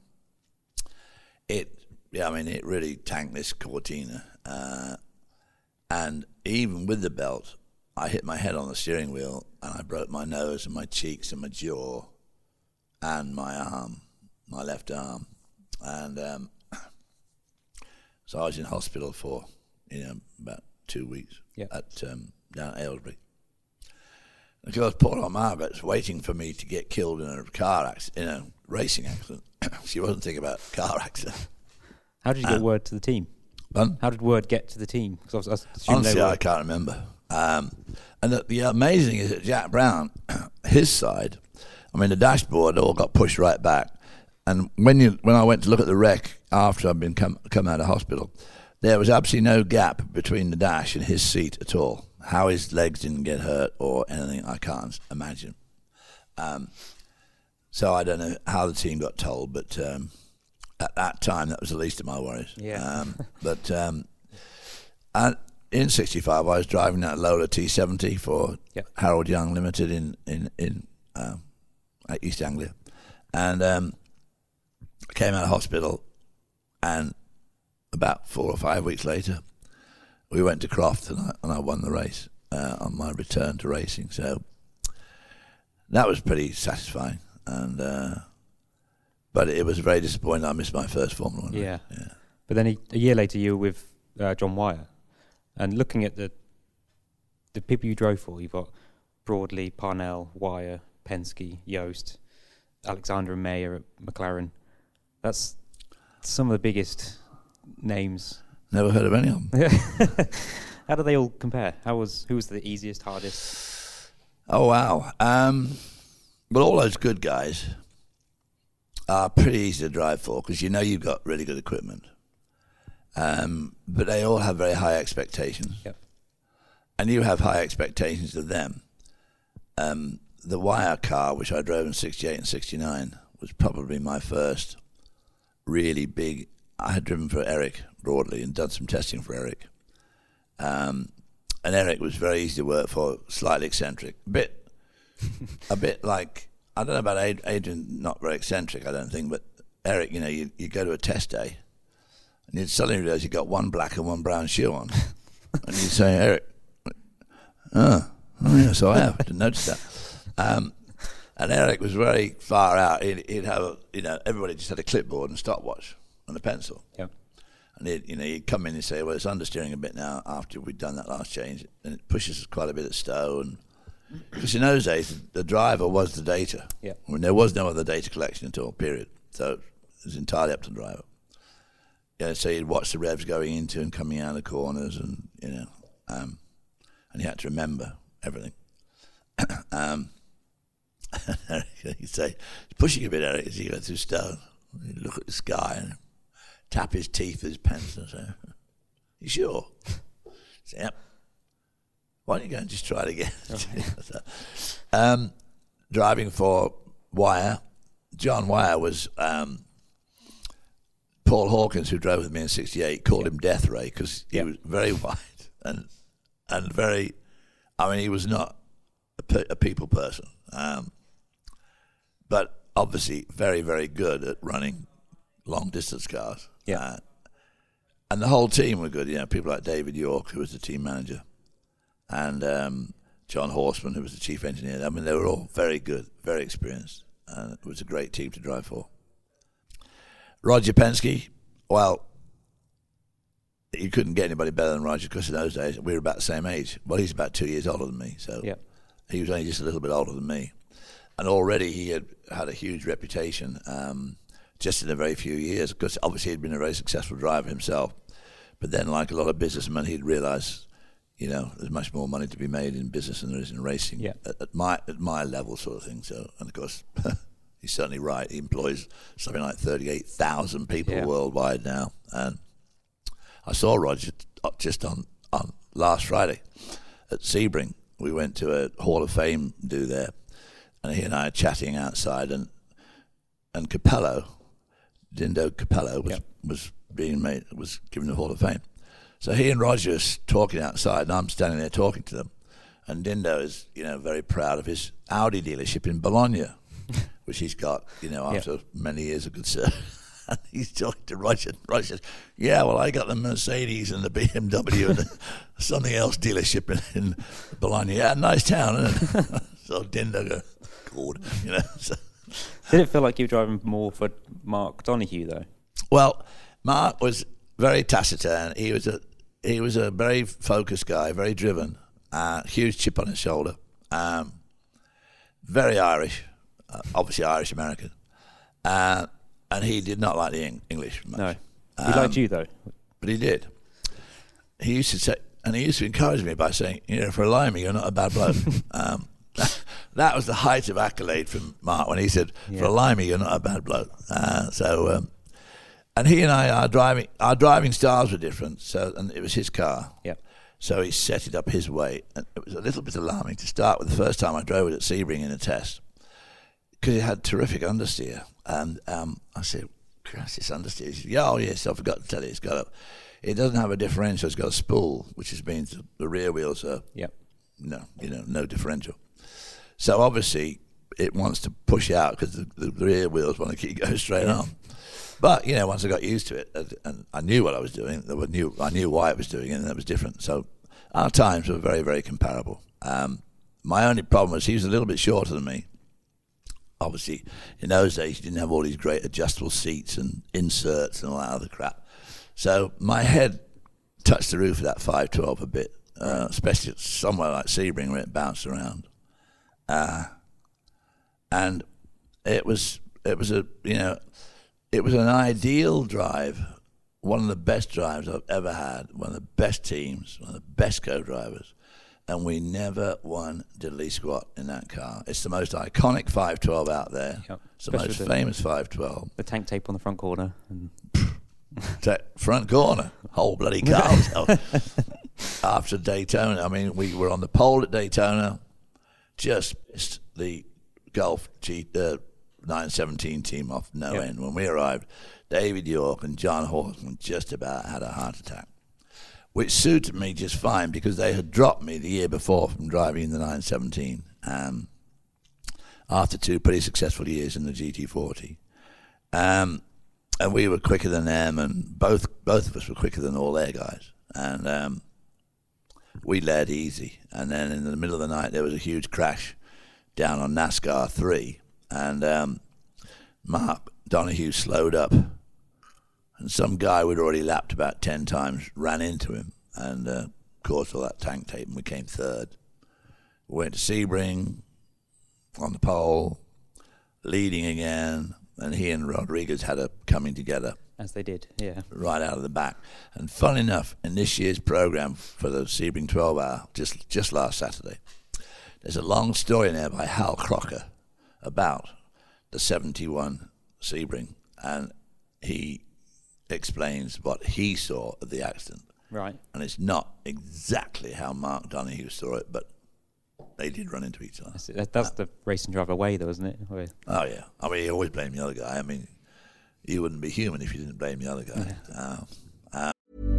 it really tanked this Cortina. And even with the belt, I hit my head on the steering wheel and I broke my nose and my cheeks and my jaw and my arm, my left arm. And so I was in hospital for, about 2 weeks at down at Aylesbury. Of course, poor old Margaret's waiting for me to get killed in a car accident, in a racing accident. She wasn't thinking about car accident. How did you get word to the team? Pardon? How did word get to the team? Because I assume honestly, I can't remember. And the amazing is that Jack Brown, his side, I mean, the dashboard all got pushed right back. And when I went to look at the wreck after I'd been come out of hospital, there was absolutely no gap between the dash and his seat at all. How his legs didn't get hurt or anything, I can't imagine. So I don't know how the team got told, but at that time, that was the least of my worries. Yeah. But in '65, I was driving that Lola T70 for Harold Young Limited in East Anglia, and I came out of hospital, and about 4 or 5 weeks later, we went to Croft, and I won the race on my return to racing. So that was pretty satisfying, and but it was very disappointing. I missed my first Formula 1 race. Yeah. But then a year later, you were with John Wyer, and looking at the people you drove for, you've got Broadley, Parnell, Wyer, Penske, Yost, Alexander and Mayer at McLaren. That's some of the biggest names. Never heard of any of them. How do they all compare? Who was the easiest, hardest? Oh, wow. Well, all those good guys are pretty easy to drive for because you've got really good equipment. But they all have very high expectations. Yep. And you have high expectations of them. The Wyer car, which I drove in 68 and 69, was probably my first really big. I had driven for Eric Broadley and done some testing for Eric. And Eric was very easy to work for, slightly eccentric. A bit like, I don't know about Adrian, not very eccentric, I don't think, but Eric, you go to a test day and you'd suddenly realise you got one black and one brown shoe on. And you'd say, Eric, oh yeah, so I have. I didn't notice that. And Eric was very far out. He'd have, everybody just had a clipboard and stopwatch and a pencil. Yeah. And he'd come in and say, well, it's understeering a bit now after we'd done that last change, and it pushes us quite a bit at stow. And because in those days, the driver was the data. Yeah. I mean, there was no other data collection at all, period. So it was entirely up to the driver. So you'd watch the revs going into and coming out of the corners, and and you had to remember everything. He'd say, "It's pushing a bit, Eric, as you go through stow." He'd look at the sky and tap his teeth with his pencil and say, "You sure?" Say, "Yep." Why don't you go and just try it again? Driving for Wyer, John Wyer was Paul Hawkins, who drove with me in '68, called him Death Ray because he was very white and very. I mean, he was not a people person, but obviously very, very good at running long distance cars. Yeah. And the whole team were good. People like David York, who was the team manager, and John Horseman, who was the chief engineer. I mean, they were all very good, very experienced, and it was a great team to drive for. Roger Penske, well, you couldn't get anybody better than Roger because in those days we were about the same age. Well, he's about 2 years older than me, so he was only just a little bit older than me. And already he had a huge reputation just in a very few years because obviously he'd been a very successful driver himself. But then, like a lot of businessmen, he'd realised, there's much more money to be made in business than there is in racing at my level sort of thing. So, and of course, he's certainly right. He employs something like 38,000 people worldwide now. And I saw Roger just on last Friday at Sebring. We went to a Hall of Fame do there, and he and I are chatting outside, and Capello, Dindo Capello, was given the Hall of Fame. So he and Roger are talking outside, and I'm standing there talking to them. And Dindo is, very proud of his Audi dealership in Bologna, which he's got, after many years of good service. And he's talking to Roger. Roger says, "Yeah, well, I got the Mercedes and the BMW and something else dealership in Bologna. Yeah, nice town, isn't it?" So Dindo goes, "Good," So. Did it feel like you were driving more for Mark Donohue, though? Well, Mark was very taciturn. He was a very focused guy, very driven, huge chip on his shoulder, very Irish, obviously Irish-American, and he did not like the English much. No. He liked you, though. But he did. He used to say, and he used to encourage me by saying, "For a Limey, you're not a bad bloke." That was the height of accolade from Mark when he said, "For a Limey, you're not a bad bloke." And he and I, our driving styles were different. So, and it was his car. Yeah. So he set it up his way. And it was a little bit alarming to start with. The first time I drove it at Sebring in a test, because it had terrific understeer. And I said, "Christ, this understeer." He said, "Oh yes, I forgot to tell you. It doesn't have a differential. It's got a spool, which means the rear wheels are no differential. So obviously it wants to push out because the rear wheels want to keep going straight on. But once I got used to it, and I knew what I was doing, I knew why it was doing it, and that was different. So our times were very, very comparable. My only problem was he was a little bit shorter than me. Obviously, in those days, you didn't have all these great adjustable seats and inserts and all that other crap. So my head touched the roof of that 512 a bit, especially somewhere like Sebring where it bounced around. And it was an ideal drive, one of the best drives I've ever had, one of the best teams, one of the best co-drivers, and we never won diddly squat in that car. It's the most iconic 512 out there. Yep. It's the most famous 512. The tank tape on the front corner. Front corner, whole bloody car. After Daytona, I mean, we were on the pole at Daytona, just missed the Gulf 917 team off no end. When we arrived, David York and John Horseman just about had a heart attack, which suited me just fine because they had dropped me the year before from driving in the 917 after 2 pretty successful years in the GT40. And we were quicker than them, and both of us were quicker than all their guys. And we led easy. And then in the middle of the night, there was a huge crash down on NASCAR 3. And Mark Donohue slowed up. And some guy we'd already lapped about 10 times ran into him and caused all that tank tape, and we came third. We went to Sebring on the pole, leading again, and he and Rodriguez had a coming together. As they did, yeah. Right out of the back. And fun enough, in this year's program for the Sebring 12 Hour, just last Saturday, there's a long story in there by Hal Crocker about the 71 Sebring, and he explains what he saw of the accident. Right. And it's not exactly how Mark Donohue saw it, but they did run into each other. That's the racing driver way, though, isn't it? Oh, yeah. I mean, you always blame the other guy. I mean, you wouldn't be human if you didn't blame the other guy. Yeah.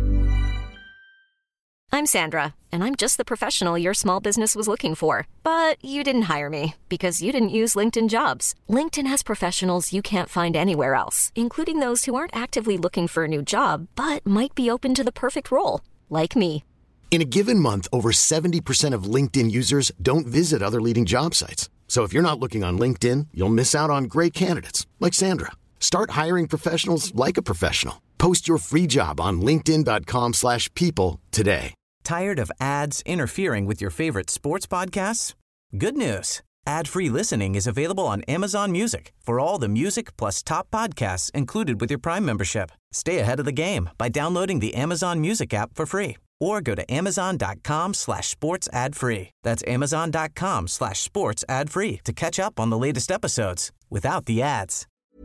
I'm Sandra, and I'm just the professional your small business was looking for. But you didn't hire me because you didn't use LinkedIn Jobs. LinkedIn has professionals you can't find anywhere else, including those who aren't actively looking for a new job, but might be open to the perfect role, like me. In a given month, over 70% of LinkedIn users don't visit other leading job sites. So if you're not looking on LinkedIn, you'll miss out on great candidates like Sandra. Start hiring professionals like a professional. Post your free job on linkedin.com/people today. Tired of ads interfering with your favorite sports podcasts? Good news. Ad-free listening is available on Amazon Music for all the music plus top podcasts included with your Prime membership. Stay ahead of the game by downloading the Amazon Music app for free or go to amazon.com/sports ad free. That's amazon.com/sports ad free to catch up on the latest episodes without the ads.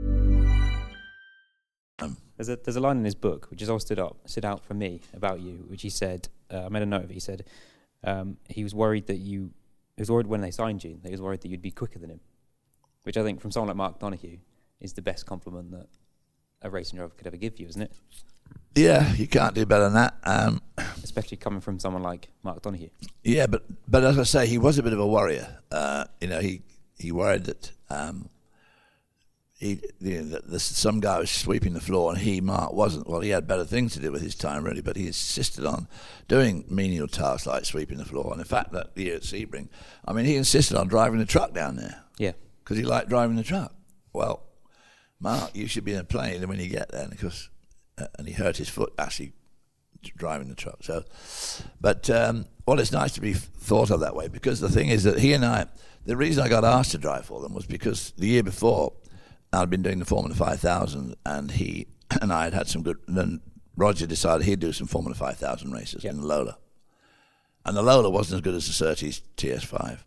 There's a line in his book which has always stood out for me about you, which he said, I made a note of it, he said he was worried when they signed you, he was worried that you'd be quicker than him, which I think from someone like Mark Donoghue is the best compliment that a racing driver could ever give you, isn't it? Yeah, you can't do better than that. Especially coming from someone like Mark Donoghue. Yeah, but as I say, he was a bit of a worrier. He worried that some guy was sweeping the floor and Mark, wasn't. Well, he had better things to do with his time, really, but he insisted on doing menial tasks like sweeping the floor. And the fact that year at Sebring, he insisted on driving the truck down there. Yeah. Because he liked driving the truck. Well, Mark, you should be in a plane when you get there, and he hurt his foot actually driving the truck. So, but it's nice to be thought of that way, because the thing is that he and I, the reason I got asked to drive for them was because the year before I'd been doing the Formula 5000, and he and I had some good. Then Roger decided he'd do some Formula 5000 races in the Lola, and the Lola wasn't as good as the Surtees TS5,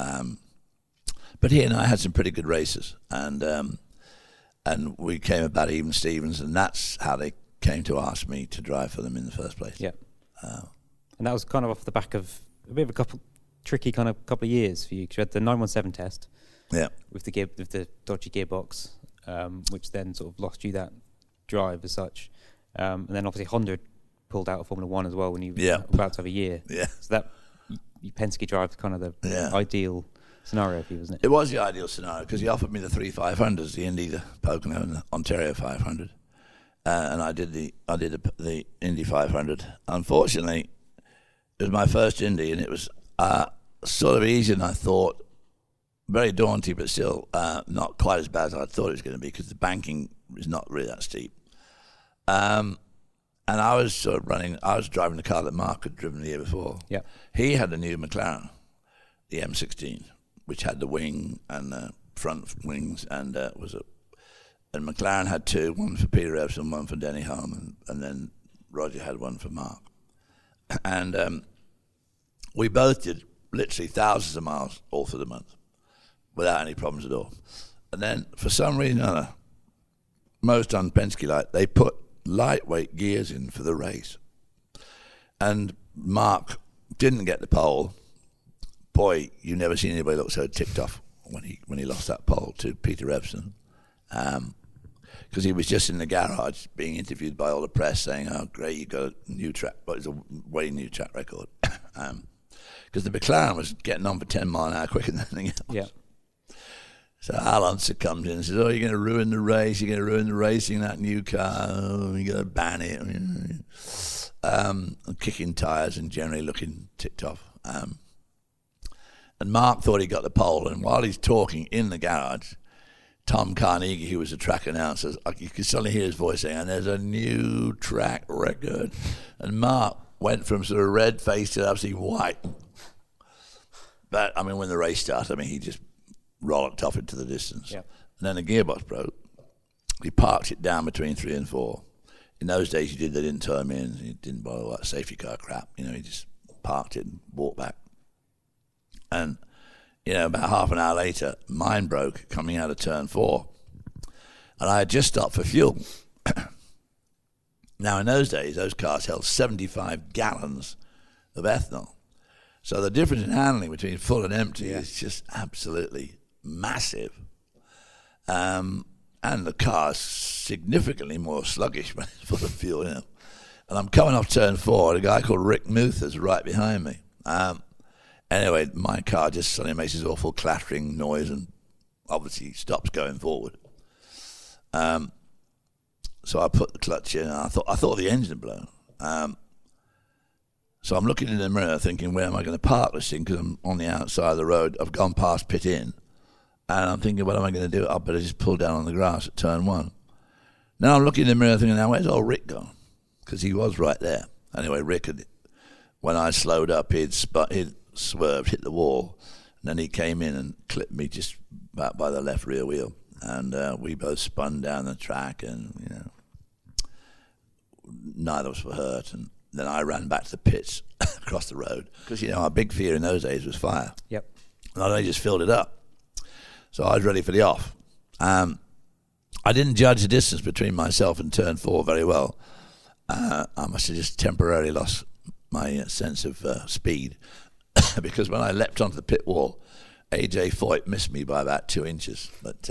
but he and I had some pretty good races, and we came about even Stevens, and that's how they came to ask me to drive for them in the first place. Yeah, and that was kind of off the back of a bit of a couple of years for you, because you had the 917 test, with the dodgy gearbox, which then sort of lost you that drive as such, and then obviously Honda pulled out of Formula 1 as well when you were about to have a year. Yeah, so that Penske drive kind of the ideal scenario for you, wasn't it? It was the ideal scenario, because he offered me the 3500s, the Indy, the Pocono, and the Ontario 500, and I did the Indy 500. Unfortunately, it was my first Indy, and it was sort of easier than I thought. Very daunting, but still not quite as bad as I thought it was going to be, because the banking is not really that steep. And I was driving the car that Mark had driven the year before. Yeah, he had the new McLaren, the M16, which had the wing and the front wings, and McLaren had two, one for Peter Revson, one for Denny Hulme, and then Roger had one for Mark. And we both did literally thousands of miles all through the month without any problems at all. And then for some reason or other, most on Penske light, they put lightweight gears in for the race. And Mark didn't get the pole. Boy, you've never seen anybody look so ticked off when he lost that pole to Peter Revson. Because he was just in the garage being interviewed by all the press saying, "Oh, great, you got a new track," but it's a way new track record. Because the McLaren was getting on for 10 mile an hour quicker than anything else. Yeah. So Al Unser comes in and says, "Oh, you're going to ruin the race. You're going to ruin the racing in that new car. Oh, you're going to ban it." Kicking tyres and generally looking ticked off. And Mark thought he got the pole, and while he's talking in the garage, Tom Carnegie, who was the track announcer, you could suddenly hear his voice saying, "And there's a new track record." And Mark went from sort of red face to absolutely white. But, when the race started, he just rollicked off into the distance. Yeah. And then the gearbox broke. He parked it down between 3 and 4. In those days, they didn't turn him in. He didn't bother all that safety car crap. He just parked it and walked back. And, about half an hour later, mine broke coming out of turn 4. And I had just stopped for fuel. Now, in those days, those cars held 75 gallons of ethanol. So the difference in handling between full and empty is just absolutely massive. And the car's significantly more sluggish when it's full of fuel, And I'm coming off turn 4, and a guy called Rick Muthers right behind me. Anyway, my car just suddenly makes this awful clattering noise and obviously stops going forward. So I put the clutch in, and I thought the engine had blown. So I'm looking in the mirror thinking, where am I going to park this thing? Because I'm on the outside of the road. I've gone past pit in. And I'm thinking, what am I going to do? I better just pull down on the grass at turn 1. Now I'm looking in the mirror thinking, now where's old Rick gone? Because he was right there. Anyway, Rick when I slowed up, he'd swerved, hit the wall. And then he came in and clipped me just about by the left rear wheel. And we both spun down the track, and, neither of us were hurt. And then I ran back to the pits across the road. Because, our big fear in those days was fire. Yep. And I just filled it up. So I was ready for the off. I didn't judge the distance between myself and turn 4 very well. I must have just temporarily lost my sense of speed because when I leapt onto the pit wall, AJ Foyt missed me by about 2 inches. But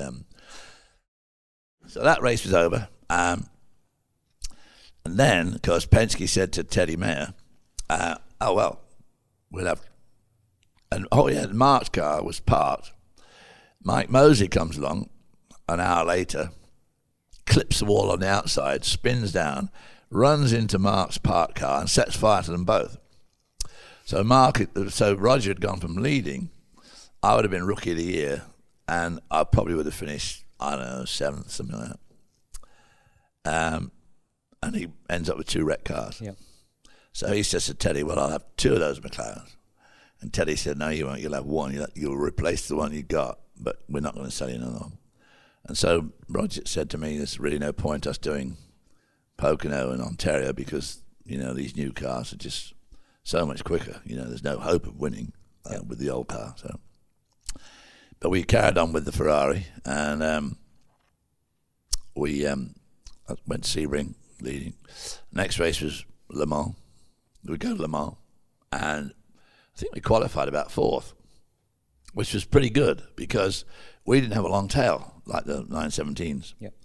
so that race was over. And then, of course, Penske said to Teddy Mayer, we'll have... And Mark's car was parked. Mike Mosley comes along an hour later, clips the wall on the outside, spins down, runs into Mark's parked car and sets fire to them both. So Roger had gone from leading. I would have been Rookie of the Year, and I probably would have finished, 7th, something like that. And he ends up with 2 wrecked cars. Yep. So he says to Teddy, well, I'll have 2 of those McLarens. And Teddy said, no, you won't. You'll have 1. You'll replace the one you got, but we're not going to sell you another one. And so Roger said to me, there's really no point us doing Pocono and Ontario because, these new cars are just so much quicker. There's no hope of winning with the old car. So, but we carried on with the Ferrari, and we went to Sebring leading. Next race was Le Mans. We go to Le Mans, and I think we qualified about 4th, which was pretty good because we didn't have a long tail like the 917s. Yep.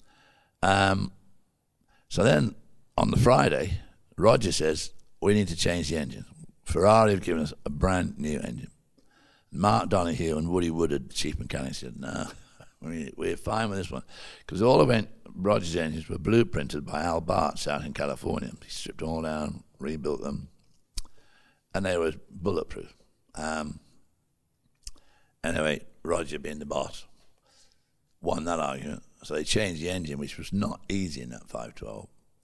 So then on the Friday, Roger says, we need to change the engine. Ferrari have given us a brand new engine. Mark Donoghue and Woody Woodard, chief mechanic, said, no, we're fine with this one. Because all of Roger's engines were blueprinted by Al Bartz out in California. He stripped them all down, rebuilt them, and they were bulletproof. Anyway, Roger, being the boss, won that argument. So they changed the engine, which was not easy in that 512.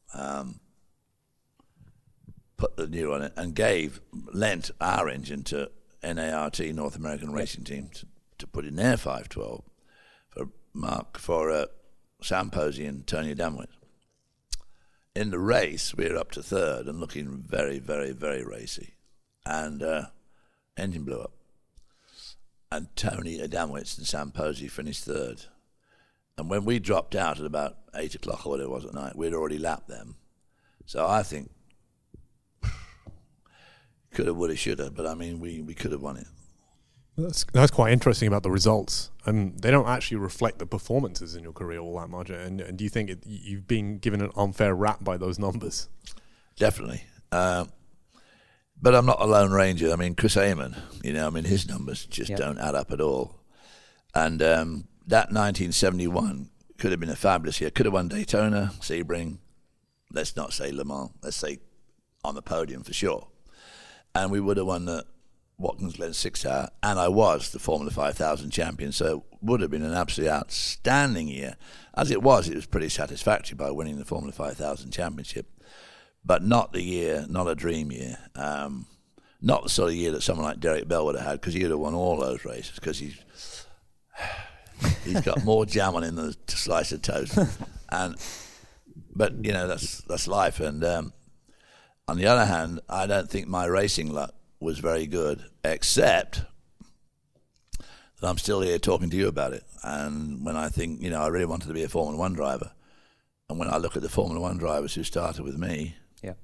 Put the new on it and lent our engine to NART, North American Racing Team, to put in their 512 for Sam Posey and Tony Adamowicz. In the race, we were up to 3rd and looking very, very, very racy. And engine blew up. And Tony Adamowicz and Sam Posey finished 3rd. And when we dropped out at about 8 o'clock or whatever it was at night, we'd already lapped them. So I think could have, would have, should have, but we could have won it. That's quite interesting about the results. They don't actually reflect the performances in your career all that much. And do you think you've been given an unfair rap by those numbers? Definitely. But I'm not a lone ranger. Chris Amon, his numbers just don't add up at all. And that 1971 could have been a fabulous year. Could have won Daytona, Sebring. Let's not say Le Mans. Let's say on the podium for sure. And we would have won the Watkins Glen 6 Hour, and I was the Formula 5000 champion, so it would have been an absolutely outstanding year. As it was pretty satisfactory by winning the Formula 5000 championship, but not the year, not a dream year. Not the sort of year that someone like Derek Bell would have had, because he would have won all those races, because he's got more jam on him than a slice of toast. But that's life. And on the other hand, I don't think my racing luck was very good, except that I'm still here talking to you about it. And when I think, I really wanted to be a Formula 1 driver, and when I look at the Formula 1 drivers who started with me,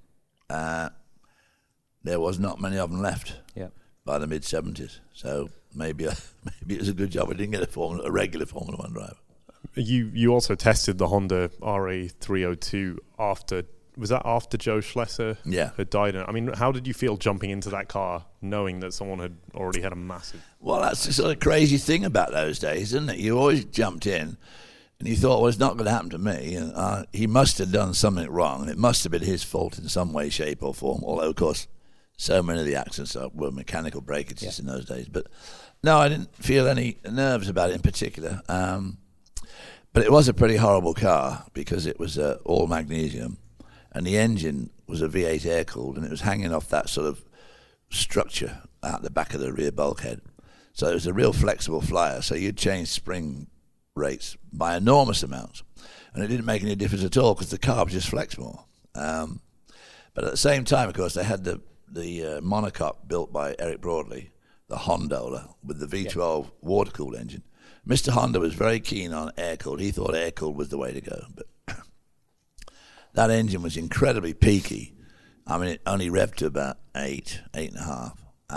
there was not many of them left by the mid-70s. So maybe it was a good job I didn't get a regular Formula 1 driver. You also tested the Honda RA302 after Joe Schlesser had died? How did you feel jumping into that car knowing that someone had already had a massive... Well, that's the sort of crazy thing about those days, isn't it? You always jumped in and you thought, well, it's not going to happen to me. And, he must have done something wrong, and it must have been his fault in some way, shape or form, although, of course, so many of the accidents were mechanical breakages in those days. But no, I didn't feel any nerves about it in particular. But it was a pretty horrible car because it was all magnesium, and the engine was a V8 air-cooled, and it was hanging off that sort of structure out the back of the rear bulkhead. So it was a real flexible flyer, so you'd change spring rates by enormous amounts, and it didn't make any difference at all because the car was just flexible. But at the same time, of course, they had the monocoque built by Eric Broadley, the Hondola, with the V12 water-cooled engine. Mr. Honda was very keen on air-cooled. He thought air-cooled was the way to go. But that engine was incredibly peaky. I mean, it only revved to about 8.5.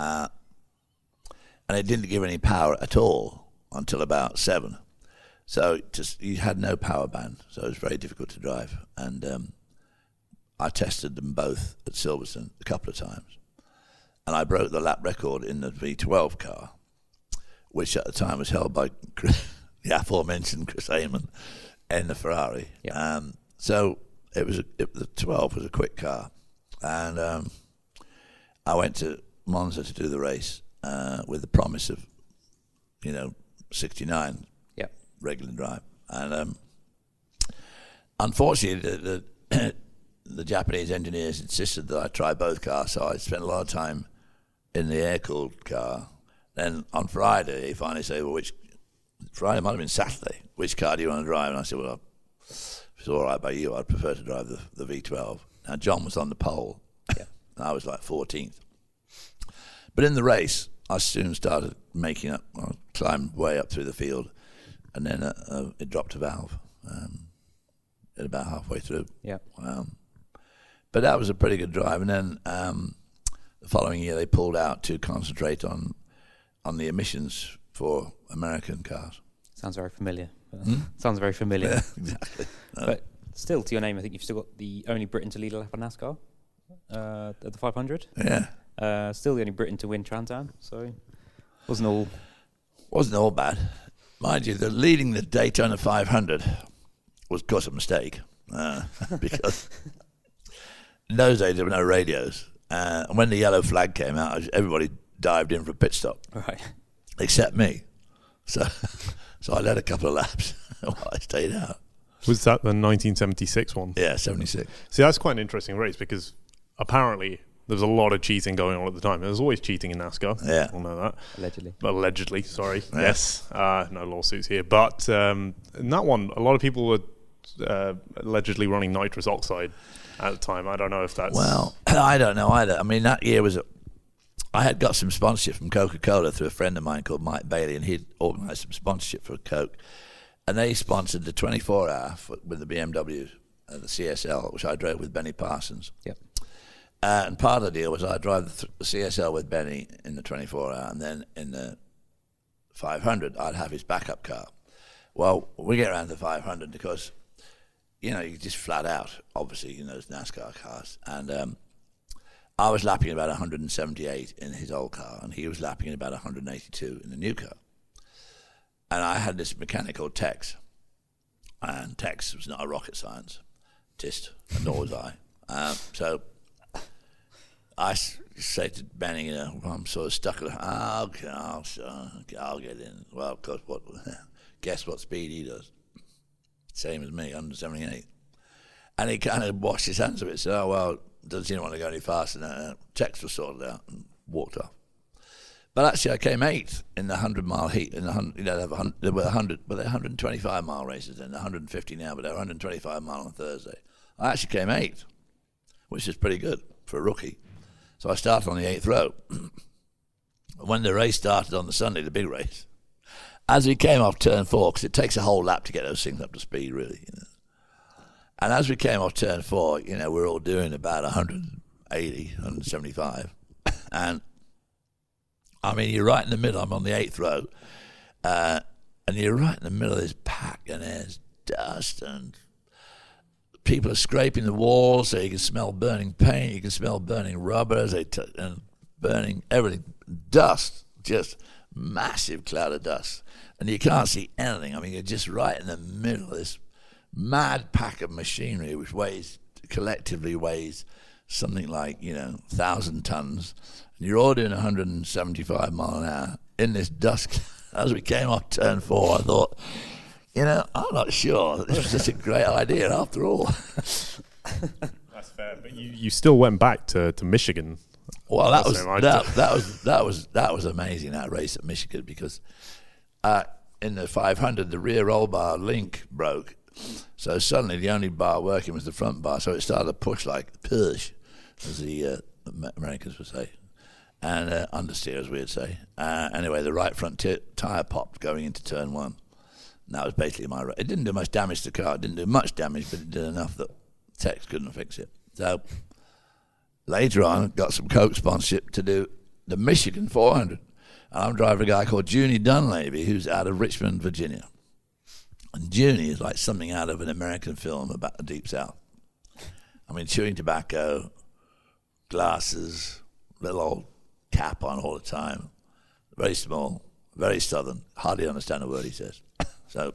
And it didn't give any power at all until about 7. So you had no power band, so it was very difficult to drive. And I tested them both at Silverstone a couple of times. And I broke the lap record in the V12 car, which at the time was held by the aforementioned Chris Amon in the Ferrari. Yeah. So the 12 was a quick car. And I went to Monza to do the race with the promise of, 69 regular drive. And unfortunately, the Japanese engineers insisted that I try both cars, so I spent a lot of time in the air-cooled car. Then on Friday, he finally said, Friday might have been Saturday, which car do you want to drive? And I said, well, if it's all right by you, I'd prefer to drive the V12. Now, John was on the pole, and I was like 14th. But in the race, I soon started making up, climbed way up through the field, and then it dropped a valve at about halfway through. Yeah. But that was a pretty good drive. And then the following year, they pulled out to concentrate on the emissions for American cars. Sounds very familiar. Sounds very familiar. Yeah, exactly. But still, to your name, I think you've still got the only Briton to lead a lap on NASCAR at the 500. Yeah. Still the only Briton to win Trans Am, so wasn't all bad. Mind you, leading the Daytona 500 was, of course, a mistake because in those days there were no radios. And when the yellow flag came out, everybody dived in for a pit stop, right, except me. So I led a couple of laps while I stayed out. Was that the 1976 one? Yeah, 76. See, that's quite an interesting race because apparently there was a lot of cheating going on at the time. There was always cheating in NASCAR. Yeah. We'll know that. allegedly. Sorry. Yeah. Yes. No lawsuits here. But in that one, a lot of people were allegedly running nitrous oxide at the time. I don't know if that's... Well, I don't know either. I mean, that year I had got some sponsorship from Coca-Cola through a friend of mine called Mike Bailey, and he'd organised some sponsorship for Coke. And they sponsored the 24-hour with the BMW, the CSL, which I drove with Benny Parsons. Yep. And part of the deal was I'd drive the CSL with Benny in the 24-hour, and then in the 500, I'd have his backup car. Well, we get around to 500 because, you just flat out, obviously, in those NASCAR cars. And I was lapping about 178 in his old car, and he was lapping about 182 in the new car. And I had this mechanic called Tex, and Tex was not a rocket science tist, and nor was I. So I say to Benny, I'm sort of stuck at I'll get in. Well, of course, guess what speed he does? Same as me, 178. And he kind of washed his hands of it and said, oh, well, doesn't he want to go any faster? No. Tex was sorted out and walked off. But actually, I came 8th in the 100-mile heat. There were 125-mile races then, 150 now, but they were 125-mile on Thursday. I actually came 8th, which is pretty good for a rookie. So I started on the 8th row. When the race started on the Sunday, the big race, as we came off turn 4, because it takes a whole lap to get those things up to speed, really. And as we came off turn 4, we're all doing about 180, 175. And I mean, you're right in the middle. I'm on the 8th row. And you're right in the middle of this pack, and there's dust, and people are scraping the walls, so you can smell burning paint, you can smell burning rubber, and burning everything. Dust, just massive cloud of dust. And you can't see anything. I mean, you're just right in the middle of this mad pack of machinery, which collectively weighs something like, 1,000 tons. And you're all doing 175 mile an hour in this dust. As we came off turn 4, I thought, I'm not sure. This was just a great idea after all. That's fair. But you still went back to Michigan. Well, that was amazing, that race at Michigan, because in the 500 the rear roll bar link broke, so suddenly the only bar working was the front bar, so it started to push like push, as the Americans would say, and understeer, as we'd say. Anyway, the right front tyre popped going into turn 1. And that was basically my race. It didn't do much damage to the car. It didn't do much damage, but it did enough that Tex couldn't fix it. So later on, got some Coke sponsorship to do the Michigan 400. And I'm driving a guy called Junie Dunleavy, who's out of Richmond, Virginia. And Junie is like something out of an American film about the Deep South. I mean, chewing tobacco, glasses, little old cap on all the time, very small, very southern, hardly understand a word he says. So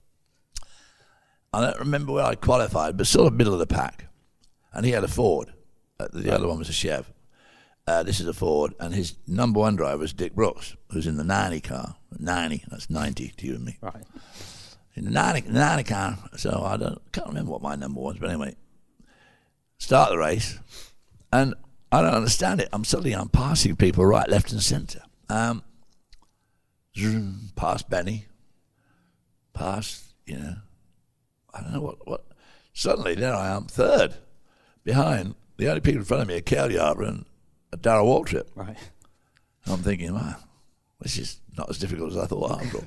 I don't remember where I qualified, but sort of middle of the pack. And he had a Ford. The other one was a Chev. This is a Ford, and his number 1 driver was Dick Brooks, who's in the 90 car. 90, that's 90 to you and me. Right. In the 90 car, so I can't remember what my number was, but anyway, start the race, and I don't understand it. I'm passing people right, left, and centre. Past Benny, past, I don't know what. Suddenly, there I am, third, behind. The only people in front of me are Cale Yarborough and Darrell Waltrip. Right. And I'm thinking, wow, this is not as difficult as I thought after all.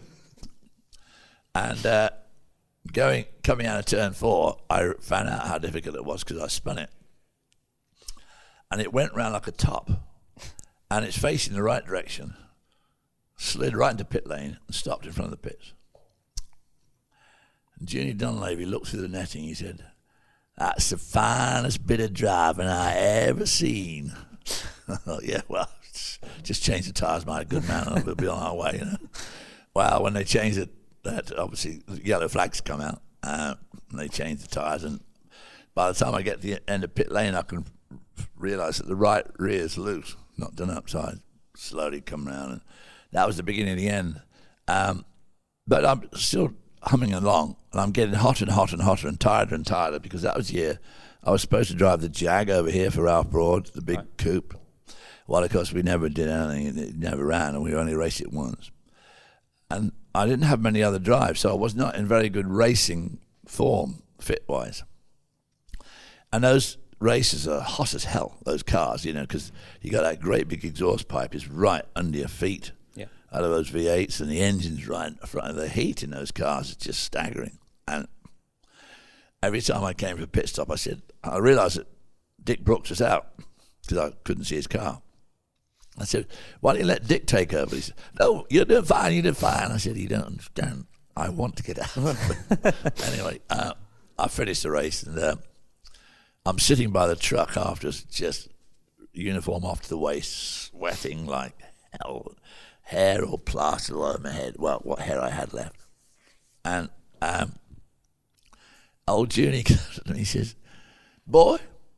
And coming out of turn 4, I found out how difficult it was because I spun it. And it went round like a top. And it's facing the right direction, slid right into pit lane and stopped in front of the pits. And Junie Dunleavy looked through the netting. He said, "That's the finest bit of driving I ever seen." Yeah, well, just change the tyres, my good man, and we'll be on our way, Well, when they changed it, that obviously the yellow flags come out, and they changed the tyres, and by the time I get to the end of pit lane, I can realise that the right rear is loose, not done up, so I slowly come round, and that was the beginning of the end. But I'm still humming along, and I'm getting hotter and hotter and hotter and tireder, because that was the year I was supposed to drive the Jag over here for Ralph Broad, the big coupe. Well, of course, we never did anything. It never ran, and we only raced it once. And I didn't have many other drives, so I was not in very good racing form, fit-wise. And those races are hot as hell, those cars, because you got that great big exhaust pipe is right under your feet out of those V8s, and the engine's right in front of the heat in those cars. It's just staggering. And every time I came for a pit stop, I realised that Dick Brooks was out because I couldn't see his car. I said, "Why don't you let Dick take over?" He said, "No, you're doing fine, you're doing fine." I said, "You don't understand. I want to get out." Anyway, I finished the race, and I'm sitting by the truck after just uniform off to the waist, sweating like hell, hair all plastered all over my head. Well, what hair I had left. And old Junie comes to me, he says, boy,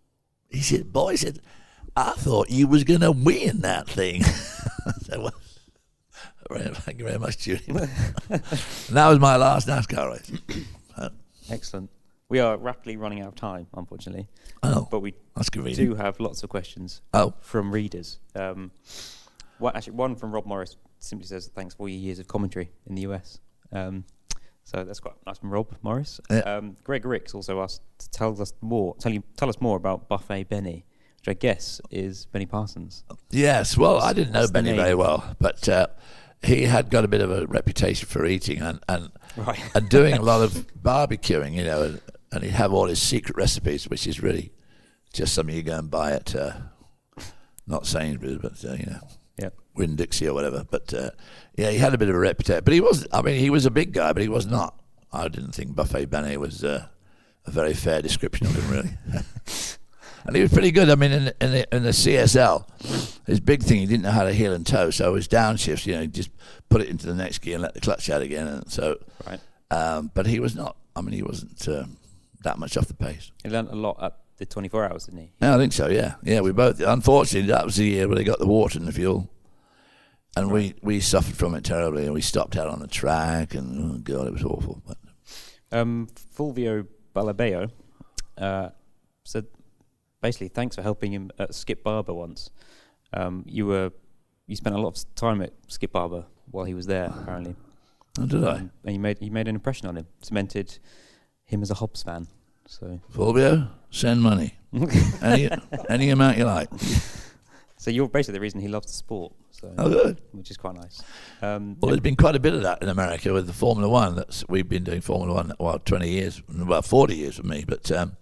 "I thought you was going to win that thing." I said, "Well, thank you very much, Junie." And that was my last NASCAR race. Excellent. We are rapidly running out of time, unfortunately. Oh, but we that's convenient. do have lots of questions from readers. One from Rob Morris simply says, "Thanks for all your years of commentary in the US." So that's quite nice from Rob Morris. Yeah. Greg Ricks also asked to tell us more about Buffet Benny, which I guess is Benny Parsons. Yes, well, I didn't know Benny very well, but he had got a bit of a reputation for eating and doing a lot of barbecuing, and he'd have all his secret recipes, which is really just something you go and buy at, not Sainsbury's, but, Winn-Dixie or whatever. But, he had a bit of a reputation. But he was a big guy, but he was not. I didn't think Buffet Benny was a very fair description of him, really. And he was pretty good. I mean, in the CSL, his big thing, he didn't know how to heel and toe. So his downshifts, he'd just put it into the next gear and let the clutch out again. And so, but he was not. I mean, he wasn't that much off the pace. He learned a lot at the 24 hours, didn't he? Yeah, I think so. Yeah, we both. Unfortunately, that was the year where they got the water in the fuel, and we suffered from it terribly. And we stopped out on the track, and oh God, it was awful. But Fulvio Balabeo said, basically, thanks for helping him at Skip Barber once. You spent a lot of time at Skip Barber while he was there, apparently. Oh, did I? And you made an impression on him, cemented him as a Hobbs fan. So Fulvio, send money, any amount you like. So you're basically the reason he loves the sport. So, Oh, good. Which is quite nice. Well, there's been quite a bit of that in America with the Formula One. We've been doing Formula One, 20 years, well, 40 years for me. But and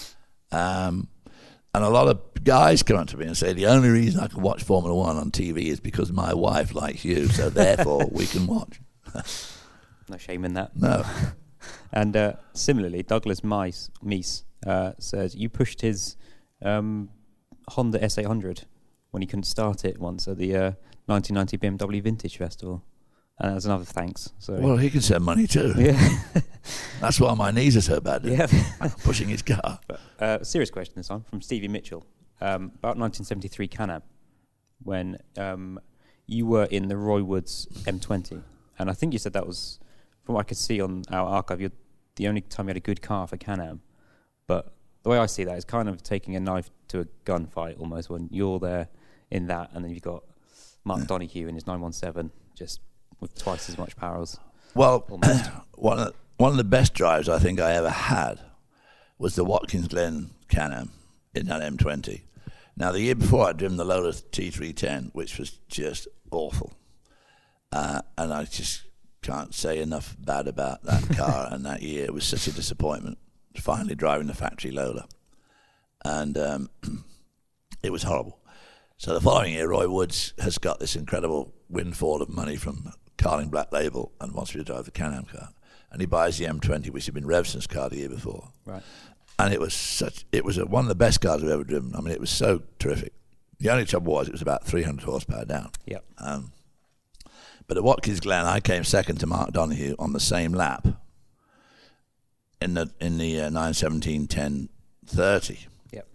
a lot of guys come up to me and say, the only reason I can watch Formula One on TV is because my wife likes you, so therefore we can watch. No shame in that. No. And similarly, Douglas Meese says you pushed his Honda S800 when he couldn't start it once at the 1990 BMW Vintage Festival. And that's another thanks. So Well, he can send money too. yeah. That's why my knees are so bad. Yeah. Pushing his car. But, serious question this time from Stevie Mitchell. About 1973 Can-Am, when you were in the Roy Woods M20. And I think you said that was, from what I could see on our archive, you're the only time you had a good car for Can-Am. But the way I see that is kind of taking a knife to a gunfight almost, when you're there in that, and then you've got Mark Donoghue in his 917, just with twice as much power as... Well, one of the best drives I think I ever had was the Watkins Glen Can-Am in that M20. Now, the year before, I'd driven the Lotus T310, which was just awful. And I just can't say enough bad about that car. And that year, it was such a disappointment, finally driving the factory Lola. And it was horrible. So the following year, Roy Woods has got this incredible windfall of money from Carling Black Label and wants me to drive the Can-Am car. And he buys the M20, which had been Revson's car the year before. Right. And it was one of the best cars I've ever driven. I mean, it was so terrific. The only trouble was it was about 300 horsepower down. Yep. But at Watkins Glen, I came second to Mark Donoghue on the same lap in the 917 1030. Yep.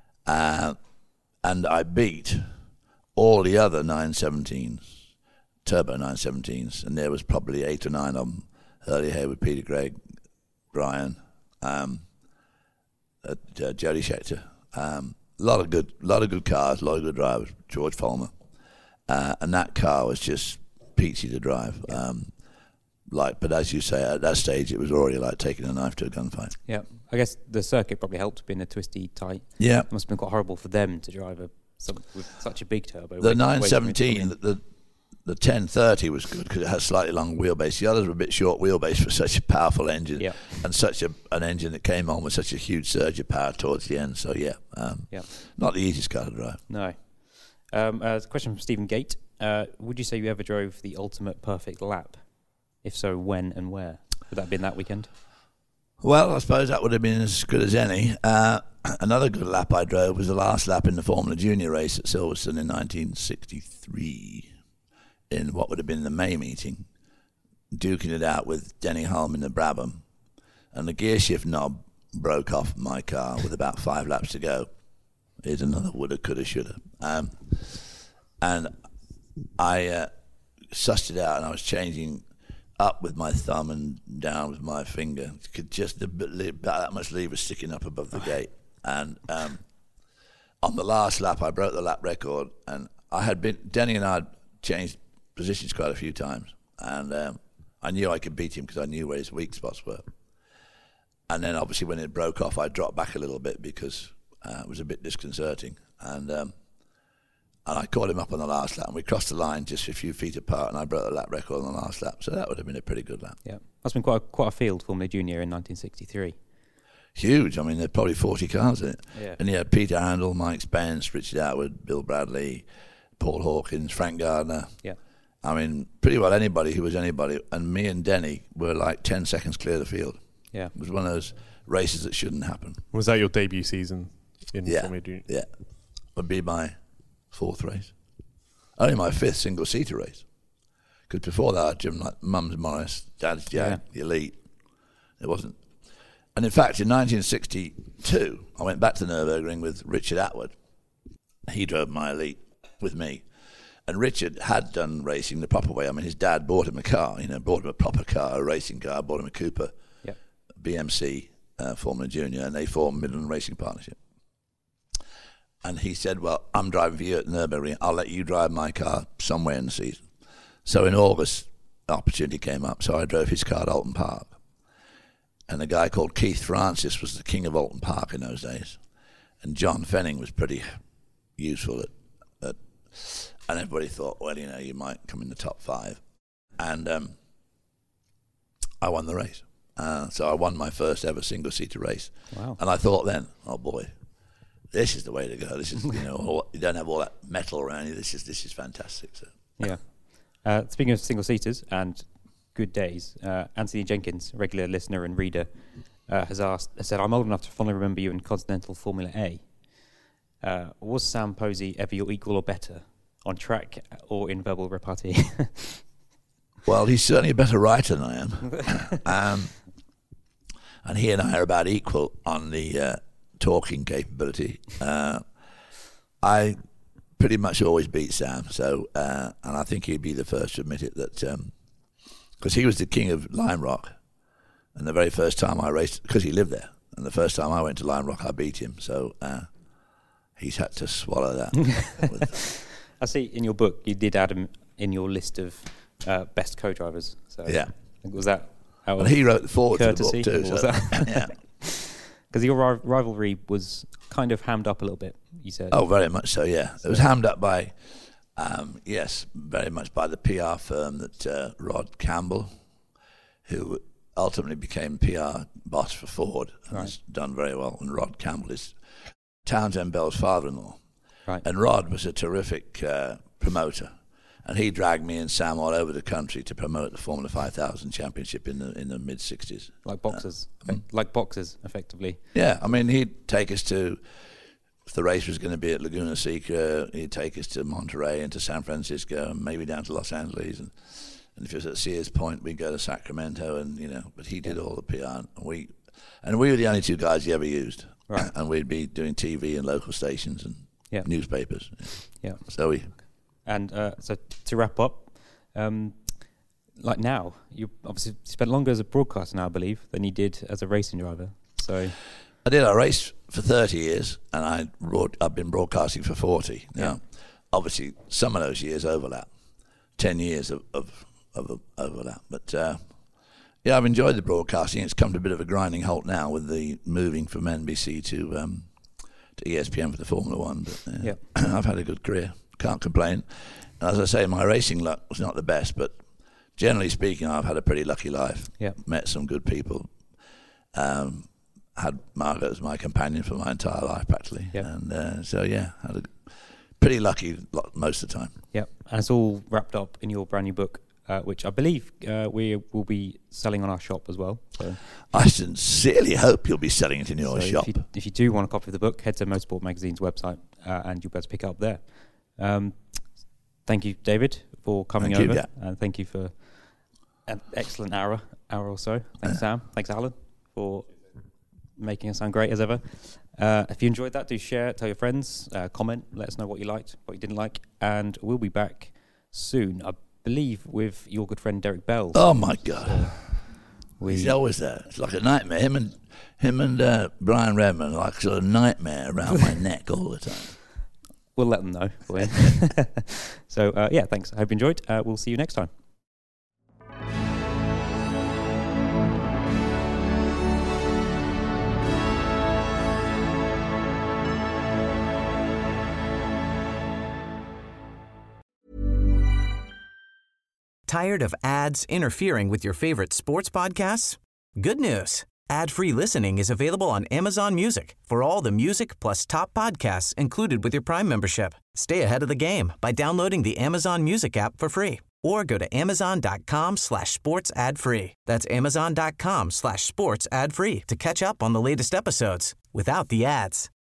And I beat all the other 917s, turbo 917s, and there was probably 8 or 9 of them. Hurley Hayward, Peter Gregg, Brian, Jody Scheckter. A lot of good cars, a lot of good drivers. George Fulmer, and that car was just peachy to drive. But as you say, at that stage, it was already like taking a knife to a gunfight. Yeah, I guess the circuit probably helped being a twisty, tight. Yeah, it must have been quite horrible for them to drive with such a big turbo. The 917, the 1030 was good because it had slightly long wheelbase. The others were a bit short wheelbase for such a powerful engine, and such an engine that came on with such a huge surge of power towards the end. So not the easiest car to drive. No. A question from Stephen Gate. Would you say you ever drove the ultimate perfect lap? If so, when and where? Would that have been that weekend? Well, I suppose that would have been as good as any. Another good lap I drove was the last lap in the Formula Junior race at Silverstone in 1963 in what would have been the May meeting, duking it out with Denny Hulme in the Brabham. And the gear shift knob broke off my car with about 5 laps to go. Here's another woulda, coulda, shoulda. And I sussed it out, and I was changing up with my thumb and down with my finger. Could just about that much lever sticking up above the gate. And on the last lap, I broke the lap record, and Denny and I had changed positions quite a few times, and I knew I could beat him because I knew where his weak spots were. And then obviously when it broke off, I dropped back a little bit because it was a bit disconcerting. And I caught him up on the last lap, and we crossed the line just a few feet apart, and I broke the lap record on the last lap. So that would have been a pretty good lap. Yeah, that's been quite a field Formula Junior in 1963. Huge. I mean, there's probably 40 cars in it. Yeah. And you had Peter Handel, Mike Spence, Richard Atwood, Bill Bradley, Paul Hawkins, Frank Gardner. Yeah. I mean, pretty well anybody who was anybody. And me and Denny were like 10 seconds clear of the field. Yeah. It was one of those races that shouldn't happen. Was that your debut season in Formula Junior? Yeah. Would be my 4th race. Only my 5th single-seater race. Because before that, I'd driven like Mum's Morris, Dad's Jag, the Elite. It wasn't. And in fact, in 1962, I went back to Nürburgring with Richard Atwood. He drove my Elite with me. And Richard had done racing the proper way. I mean, his dad bought him a car, bought him a proper car, a racing car, bought him a Cooper, BMC, Formula Junior, and they formed Midland Racing Partnership. And he said, well, I'm driving for you at Nürburgring. I'll let you drive my car somewhere in the season. So in August, the opportunity came up. So I drove his car at Alton Park. And a guy called Keith Francis was the king of Alton Park in those days. And John Fenning was pretty useful at And everybody thought, well, you might come in the top 5. And I won the race. So I won my first ever single-seater race. Wow. And I thought then, oh boy, this is the way to go. This is, you don't have all that metal around you. This is fantastic. So. Yeah. Speaking of single-seaters and good days, Anthony Jenkins, regular listener and reader, has said, I'm old enough to fondly remember you in Continental Formula A. Was Sam Posey ever your equal or better on track or in verbal repartee? Well, he's certainly a better writer than I am. And he and I are about equal on the talking capability. I pretty much always beat Sam, so and I think he'd be the first to admit it, that because he was the king of Lime Rock, and the very first time I raced, because he lived there, and the first time I went to Lime Rock, I beat him, so he's had to swallow that. I see in your book you did add him in your list of best co-drivers. So yeah. Was that out and he wrote the forward courtesy, to the book too. So, yeah. Because your rivalry was kind of hammed up a little bit, you said. Oh, very much so, yeah. It was hammed up by, yes, very much by the PR firm that Rod Campbell, who ultimately became PR boss for Ford, and has done very well. And Rod Campbell is Townsend Bell's father-in-law. Right. And Rod was a terrific promoter. And he dragged me and Sam all over the country to promote the Formula 5000 Championship in the mid-'60s. Like boxers, like boxers, effectively. Yeah, I mean, he'd take us to, if the race was going to be at Laguna Seca, he'd take us to Monterey and to San Francisco and maybe down to Los Angeles. And if it was at Sears Point, we'd go to Sacramento, and but he did all the PR. And we were the only 2 guys he ever used. Right. And we'd be doing TV and local stations and newspapers. Yeah. So so to wrap up, like now, you obviously spent longer as a broadcaster now, I believe, than you did as a racing driver. So I did. I raced for 30 years, and I've been broadcasting for 40. Now, obviously, some of those years overlap. 10 years of overlap. But I've enjoyed the broadcasting. It's come to a bit of a grinding halt now with the moving from NBC to ESPN for the Formula One. But I've had a good career. Can't complain. And as I say, my racing luck was not the best, but generally speaking, I've had a pretty lucky life. Yeah. Met some good people. Had Margaret as my companion for my entire life, practically. Yeah. And had a pretty lucky lot most of the time. Yeah. And it's all wrapped up in your brand new book, which I believe we will be selling on our shop as well. So I sincerely hope you'll be selling it in your shop. If you do want a copy of the book, head to Motorsport Magazine's website and you'll be able to pick it up there. Thank you, David, for coming over, and thank you for an excellent hour or so. Thanks, Sam. Thanks, Alan, for making us sound great as ever. If you enjoyed that, do share, tell your friends, comment, let us know what you liked, what you didn't like, and we'll be back soon, I believe, with your good friend Derek Bell. Oh my God, he's always there. It's like a nightmare. Him and Brian Redman are like sort of nightmare around my neck all the time. We'll let them know for you. So, thanks. I hope you enjoyed. We'll see you next time. Tired of ads interfering with your favorite sports podcasts? Good news. Ad-free listening is available on Amazon Music for all the music plus top podcasts included with your Prime membership. Stay ahead of the game by downloading the Amazon Music app for free or go to amazon.com/sports ad free. That's amazon.com/sports ad free to catch up on the latest episodes without the ads.